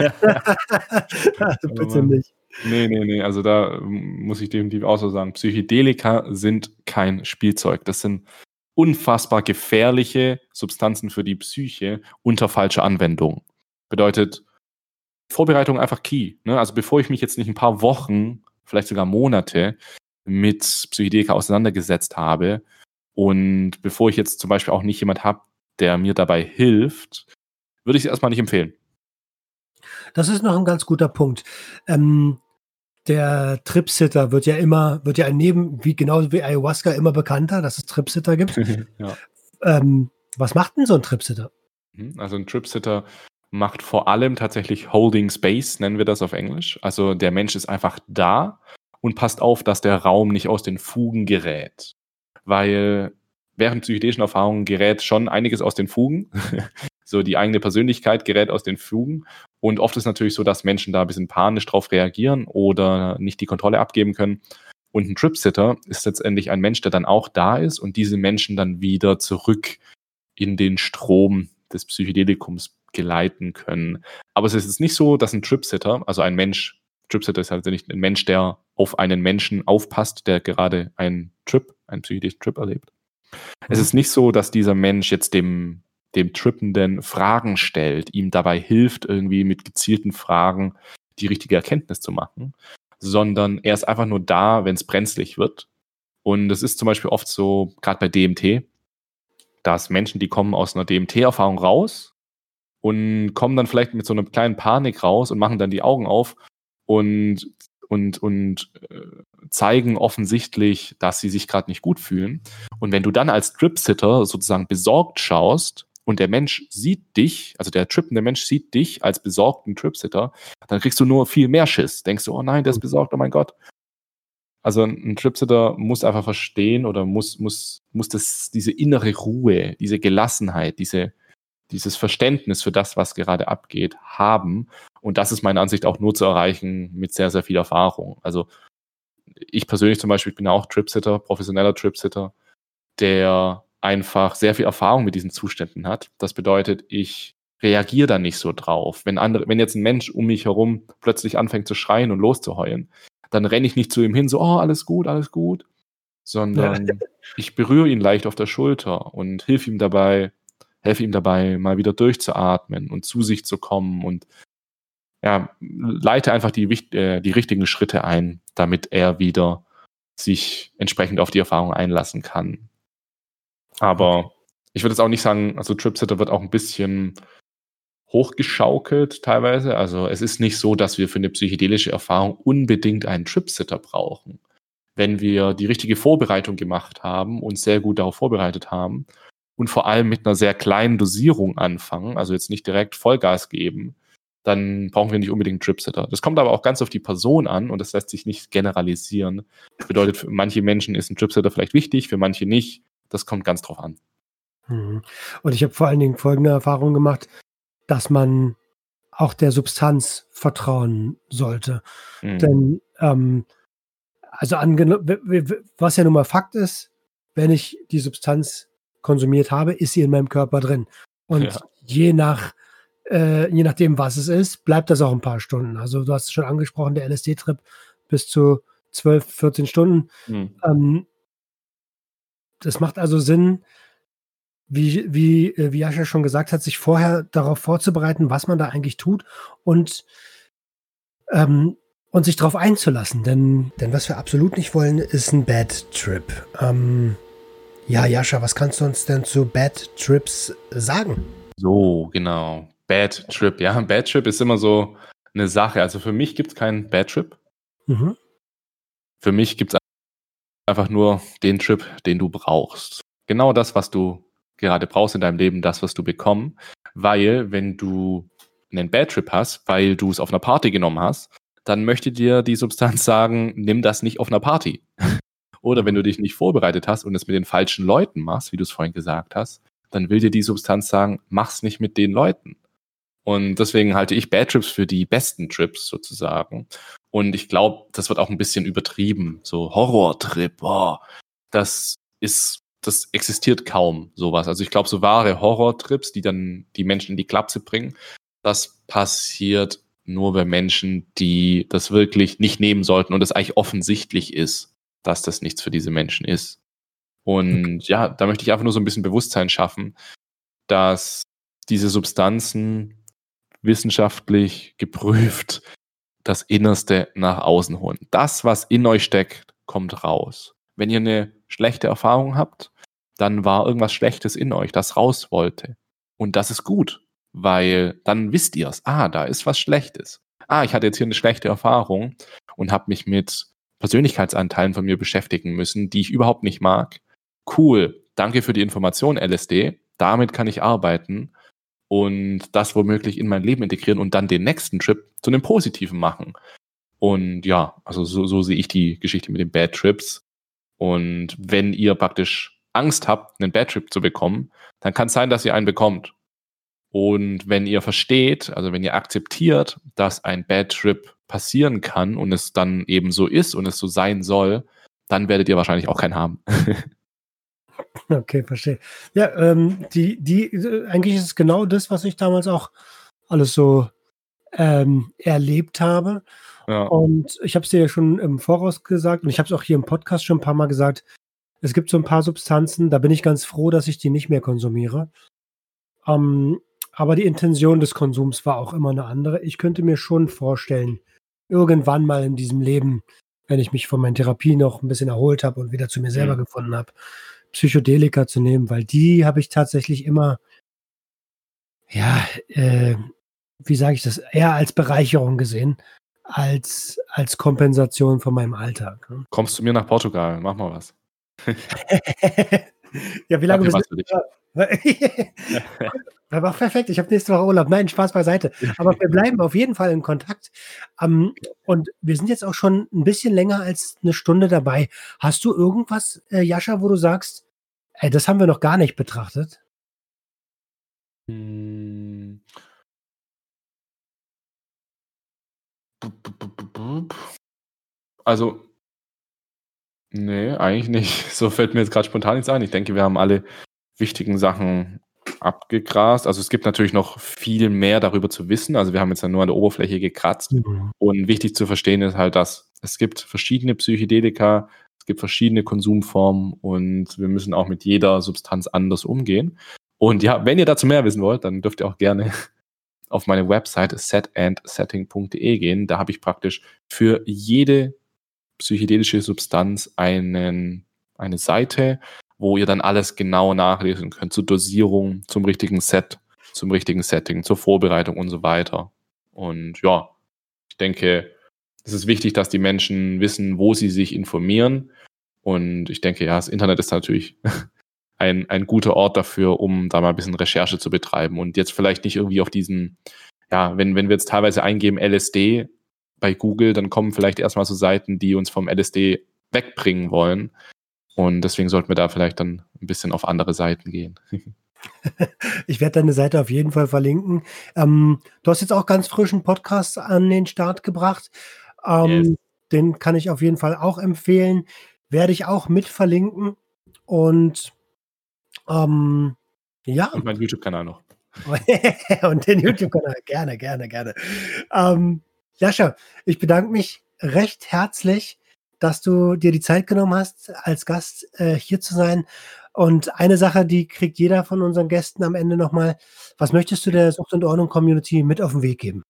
Also bitte nicht. Nee, nee, nee, also da muss ich definitiv auch so sagen, Psychedelika sind kein Spielzeug. Das sind unfassbar gefährliche Substanzen für die Psyche unter falscher Anwendung. Bedeutet, Vorbereitung einfach key. Ne? Also bevor ich mich jetzt nicht ein paar Wochen, vielleicht sogar Monate mit Psychedelika auseinandergesetzt habe und bevor ich jetzt zum Beispiel auch nicht jemand habe, der mir dabei hilft, würde ich es erstmal nicht empfehlen. Das ist noch ein ganz guter Punkt. Ähm, der Tripsitter wird ja immer, wird ja neben, wie genauso wie Ayahuasca immer bekannter, dass es Tripsitter gibt. Ja. Ähm, was macht denn so ein Tripsitter? Also ein Tripsitter macht vor allem tatsächlich Holding Space, nennen wir das auf Englisch. Also der Mensch ist einfach da und passt auf, dass der Raum nicht aus den Fugen gerät. Weil während psychedelischen Erfahrungen gerät schon einiges aus den Fugen. So die eigene Persönlichkeit gerät aus den Fugen. Und oft ist natürlich so, dass Menschen da ein bisschen panisch drauf reagieren oder nicht die Kontrolle abgeben können. Und ein Tripsitter ist letztendlich ein Mensch, der dann auch da ist und diese Menschen dann wieder zurück in den Strom des Psychedelikums geleiten können. Aber es ist jetzt nicht so, dass ein Tripsitter, also ein Mensch, Tripsitter ist halt nicht ein Mensch, der auf einen Menschen aufpasst, der gerade einen Trip, einen psychedelischen Trip erlebt. Mhm. Es ist nicht so, dass dieser Mensch jetzt dem dem Trippenden Fragen stellt, ihm dabei hilft, irgendwie mit gezielten Fragen die richtige Erkenntnis zu machen, sondern er ist einfach nur da, wenn es brenzlig wird. Und es ist zum Beispiel oft so, gerade bei D M T, dass Menschen, die kommen aus einer D M T-Erfahrung raus und kommen dann vielleicht mit so einer kleinen Panik raus und machen dann die Augen auf und, und, und äh, zeigen offensichtlich, dass sie sich gerade nicht gut fühlen. Und wenn du dann als Tripsitter sozusagen besorgt schaust, und der Mensch sieht dich, also der trippende Mensch sieht dich als besorgten Tripsitter, dann kriegst du nur viel mehr Schiss. Denkst du, oh nein, der ist besorgt, oh mein Gott. Also ein Tripsitter muss einfach verstehen oder muss, muss, muss das, diese innere Ruhe, diese Gelassenheit, diese, dieses Verständnis für das, was gerade abgeht, haben. Und das ist meiner Ansicht auch nur zu erreichen mit sehr, sehr viel Erfahrung. Also ich persönlich zum Beispiel bin ja auch Tripsitter, professioneller Tripsitter, der einfach sehr viel Erfahrung mit diesen Zuständen hat. Das bedeutet, ich reagiere da nicht so drauf. Wenn andere, wenn jetzt ein Mensch um mich herum plötzlich anfängt zu schreien und loszuheulen, dann renne ich nicht zu ihm hin, so, oh, alles gut, alles gut, sondern ja. Ich berühre ihn leicht auf der Schulter und hilf ihm dabei, helfe ihm dabei, mal wieder durchzuatmen und zu sich zu kommen und ja, leite einfach die, äh, die richtigen Schritte ein, damit er wieder sich entsprechend auf die Erfahrung einlassen kann. Aber okay. Ich würde jetzt auch nicht sagen, also Tripsitter wird auch ein bisschen hochgeschaukelt teilweise. Also es ist nicht so, dass wir für eine psychedelische Erfahrung unbedingt einen Tripsitter brauchen. Wenn wir die richtige Vorbereitung gemacht haben und sehr gut darauf vorbereitet haben und vor allem mit einer sehr kleinen Dosierung anfangen, also jetzt nicht direkt Vollgas geben, dann brauchen wir nicht unbedingt einen Tripsitter. Das kommt aber auch ganz auf die Person an und das lässt sich nicht generalisieren. Das bedeutet, für manche Menschen ist ein Tripsitter vielleicht wichtig, für manche nicht. Das kommt ganz drauf an. Und ich habe vor allen Dingen folgende Erfahrung gemacht, dass man auch der Substanz vertrauen sollte. Mhm. Denn, ähm, also angenommen, was ja nun mal Fakt ist, wenn ich die Substanz konsumiert habe, ist sie in meinem Körper drin. Und ja. je nach, äh, je nachdem, was es ist, bleibt das auch ein paar Stunden. Also du hast es schon angesprochen, der L S D-Trip bis zu zwölf, vierzehn Stunden. Mhm. Ähm, Das macht also Sinn, wie, wie, wie Jascha schon gesagt hat, sich vorher darauf vorzubereiten, was man da eigentlich tut und, ähm, und sich darauf einzulassen. Denn, denn was wir absolut nicht wollen, ist ein Bad Trip. Ähm, ja, Jascha, was kannst du uns denn zu Bad Trips sagen? So, genau. Bad Trip. Ja, ein Bad Trip ist immer so eine Sache. Also für mich gibt es keinen Bad Trip. Mhm. Für mich gibt es einfach nur den Trip, den du brauchst. Genau das, was du gerade brauchst in deinem Leben, das, was du bekommst. Weil, wenn du einen Bad Trip hast, weil du es auf einer Party genommen hast, dann möchte dir die Substanz sagen, nimm das nicht auf einer Party. Oder wenn du dich nicht vorbereitet hast und es mit den falschen Leuten machst, wie du es vorhin gesagt hast, dann will dir die Substanz sagen, mach's nicht mit den Leuten. Und deswegen halte ich Bad Trips für die besten Trips sozusagen. Und ich glaube, das wird auch ein bisschen übertrieben. So Horrortrip, boah, das ist das existiert kaum, sowas. Also ich glaube, so wahre Horrortrips, die dann die Menschen in die Klapse bringen, das passiert nur bei Menschen, die das wirklich nicht nehmen sollten und es eigentlich offensichtlich ist, dass das nichts für diese Menschen ist. Und ja, da möchte ich einfach nur so ein bisschen Bewusstsein schaffen, dass diese Substanzen wissenschaftlich geprüft das Innerste nach außen holen. Das, was in euch steckt, kommt raus. Wenn ihr eine schlechte Erfahrung habt, dann war irgendwas Schlechtes in euch, das raus wollte. Und das ist gut, weil dann wisst ihr es. Ah, da ist was Schlechtes. Ah, ich hatte jetzt hier eine schlechte Erfahrung und habe mich mit Persönlichkeitsanteilen von mir beschäftigen müssen, die ich überhaupt nicht mag. Cool, danke für die Information, L S D. Damit kann ich arbeiten und das womöglich in mein Leben integrieren und dann den nächsten Trip zu einem Positiven machen. Und ja, also so, so sehe ich die Geschichte mit den Bad Trips. Und wenn ihr praktisch Angst habt, einen Bad Trip zu bekommen, dann kann es sein, dass ihr einen bekommt. Und wenn ihr versteht, also wenn ihr akzeptiert, dass ein Bad Trip passieren kann und es dann eben so ist und es so sein soll, dann werdet ihr wahrscheinlich auch keinen haben. Okay, verstehe. Ja, ähm, die, die, eigentlich ist es genau das, was ich damals auch alles so ähm, erlebt habe. Ja. Und ich habe es dir ja schon im Voraus gesagt und ich habe es auch hier im Podcast schon ein paar Mal gesagt. Es gibt so ein paar Substanzen, da bin ich ganz froh, dass ich die nicht mehr konsumiere. Ähm, aber die Intention des Konsums war auch immer eine andere. Ich könnte mir schon vorstellen, irgendwann mal in diesem Leben, wenn ich mich von meinen Therapien noch ein bisschen erholt habe und wieder zu mir selber Mhm. gefunden habe, Psychedelika zu nehmen, weil die habe ich tatsächlich immer, ja, äh, wie sage ich das, eher als Bereicherung gesehen, als, als Kompensation von meinem Alltag. Ne? Kommst zu mir nach Portugal, mach mal was. Ja, wie Ich hab lange hier bist was für dich. Das war perfekt. Ich habe nächste Woche Urlaub. Nein, Spaß beiseite. Aber wir bleiben auf jeden Fall in Kontakt. Ähm, und wir sind jetzt auch schon ein bisschen länger als eine Stunde dabei. Hast du irgendwas, äh, Jascha, wo du sagst, ey, das haben wir noch gar nicht betrachtet? Hm. Also, nee, eigentlich nicht. So fällt mir jetzt gerade spontan nichts ein. Ich denke, wir haben alle wichtigen Sachen abgegrast. Also es gibt natürlich noch viel mehr darüber zu wissen. Also wir haben jetzt ja nur an der Oberfläche gekratzt. Mhm. Und wichtig zu verstehen ist halt, dass es gibt verschiedene Psychedelika, es gibt verschiedene Konsumformen und wir müssen auch mit jeder Substanz anders umgehen. Und ja, wenn ihr dazu mehr wissen wollt, dann dürft ihr auch gerne auf meine Website set and setting punkt de gehen. Da habe ich praktisch für jede psychedelische Substanz einen, eine Seite, wo ihr dann alles genau nachlesen könnt, zur Dosierung, zum richtigen Set, zum richtigen Setting, zur Vorbereitung und so weiter. Und ja, ich denke, es ist wichtig, dass die Menschen wissen, wo sie sich informieren. Und ich denke, ja, das Internet ist natürlich ein, ein guter Ort dafür, um da mal ein bisschen Recherche zu betreiben. Und jetzt vielleicht nicht irgendwie auf diesen, ja, wenn, wenn wir jetzt teilweise eingeben L S D bei Google, dann kommen vielleicht erstmal so Seiten, die uns vom L S D wegbringen wollen. Und deswegen sollten wir da vielleicht dann ein bisschen auf andere Seiten gehen. Ich werde deine Seite auf jeden Fall verlinken. Ähm, du hast jetzt auch ganz frischen Podcast an den Start gebracht. Ähm, Yes. Den kann ich auf jeden Fall auch empfehlen. Werde ich auch mit verlinken. Und ähm, ja, Und mein YouTube-Kanal noch. und den YouTube-Kanal. Gerne, gerne, gerne. Ähm, Jascha, ich bedanke mich recht herzlich, dass du dir die Zeit genommen hast, als Gast äh, hier zu sein. Und eine Sache, die kriegt jeder von unseren Gästen am Ende nochmal. Was möchtest du der Sucht und Ordnung Community mit auf den Weg geben?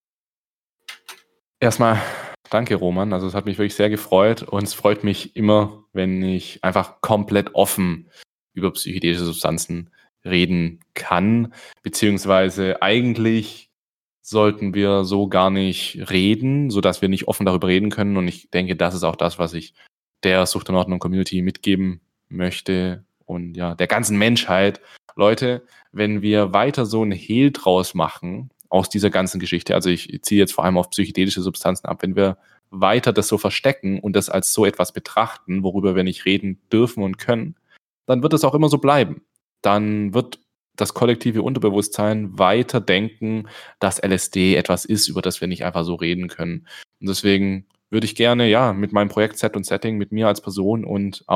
Erstmal danke, Roman. Also es hat mich wirklich sehr gefreut und es freut mich immer, wenn ich einfach komplett offen über psychedelische Substanzen reden kann, beziehungsweise eigentlich sollten wir so gar nicht reden, sodass wir nicht offen darüber reden können. Und ich denke, das ist auch das, was ich der Sucht und Ordnung Community mitgeben möchte und ja, der ganzen Menschheit. Leute, wenn wir weiter so einen Hehl draus machen aus dieser ganzen Geschichte, also ich ziehe jetzt vor allem auf psychedelische Substanzen ab, wenn wir weiter das so verstecken und das als so etwas betrachten, worüber wir nicht reden dürfen und können, dann wird es auch immer so bleiben. Dann wird das kollektive Unterbewusstsein weiter denken, dass L S D etwas ist, über das wir nicht einfach so reden können. Und deswegen würde ich gerne, ja, mit meinem Projekt Set und Setting, mit mir als Person und auch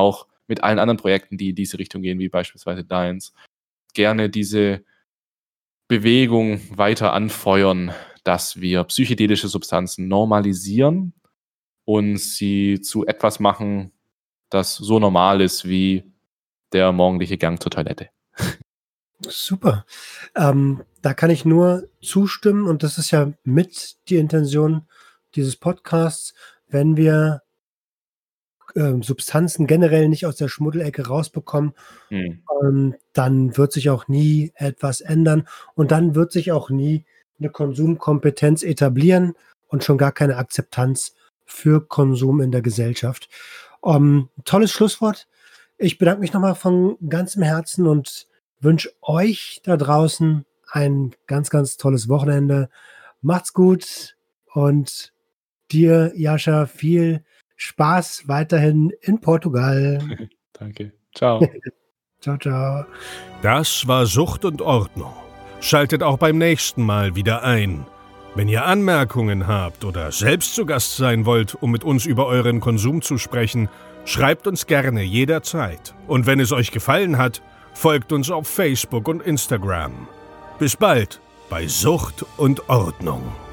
mit allen anderen Projekten, die in diese Richtung gehen, wie beispielsweise deins, gerne diese Bewegung weiter anfeuern, dass wir psychedelische Substanzen normalisieren und sie zu etwas machen, das so normal ist wie der morgendliche Gang zur Toilette. Super. Ähm, da kann ich nur zustimmen und das ist ja mit die Intention dieses Podcasts, wenn wir ähm, Substanzen generell nicht aus der Schmuddelecke rausbekommen, Hm. ähm, dann wird sich auch nie etwas ändern und dann wird sich auch nie eine Konsumkompetenz etablieren und schon gar keine Akzeptanz für Konsum in der Gesellschaft. Ähm, tolles Schlusswort. Ich bedanke mich nochmal von ganzem Herzen und wünsche euch da draußen ein ganz, ganz tolles Wochenende. Macht's gut und dir, Jascha, viel Spaß weiterhin in Portugal. Danke. Ciao. Ciao, ciao. Das war Sucht und Ordnung. Schaltet auch beim nächsten Mal wieder ein. Wenn ihr Anmerkungen habt oder selbst zu Gast sein wollt, um mit uns über euren Konsum zu sprechen, schreibt uns gerne jederzeit. Und wenn es euch gefallen hat, folgt uns auf Facebook und Instagram. Bis bald bei Sucht und Ordnung.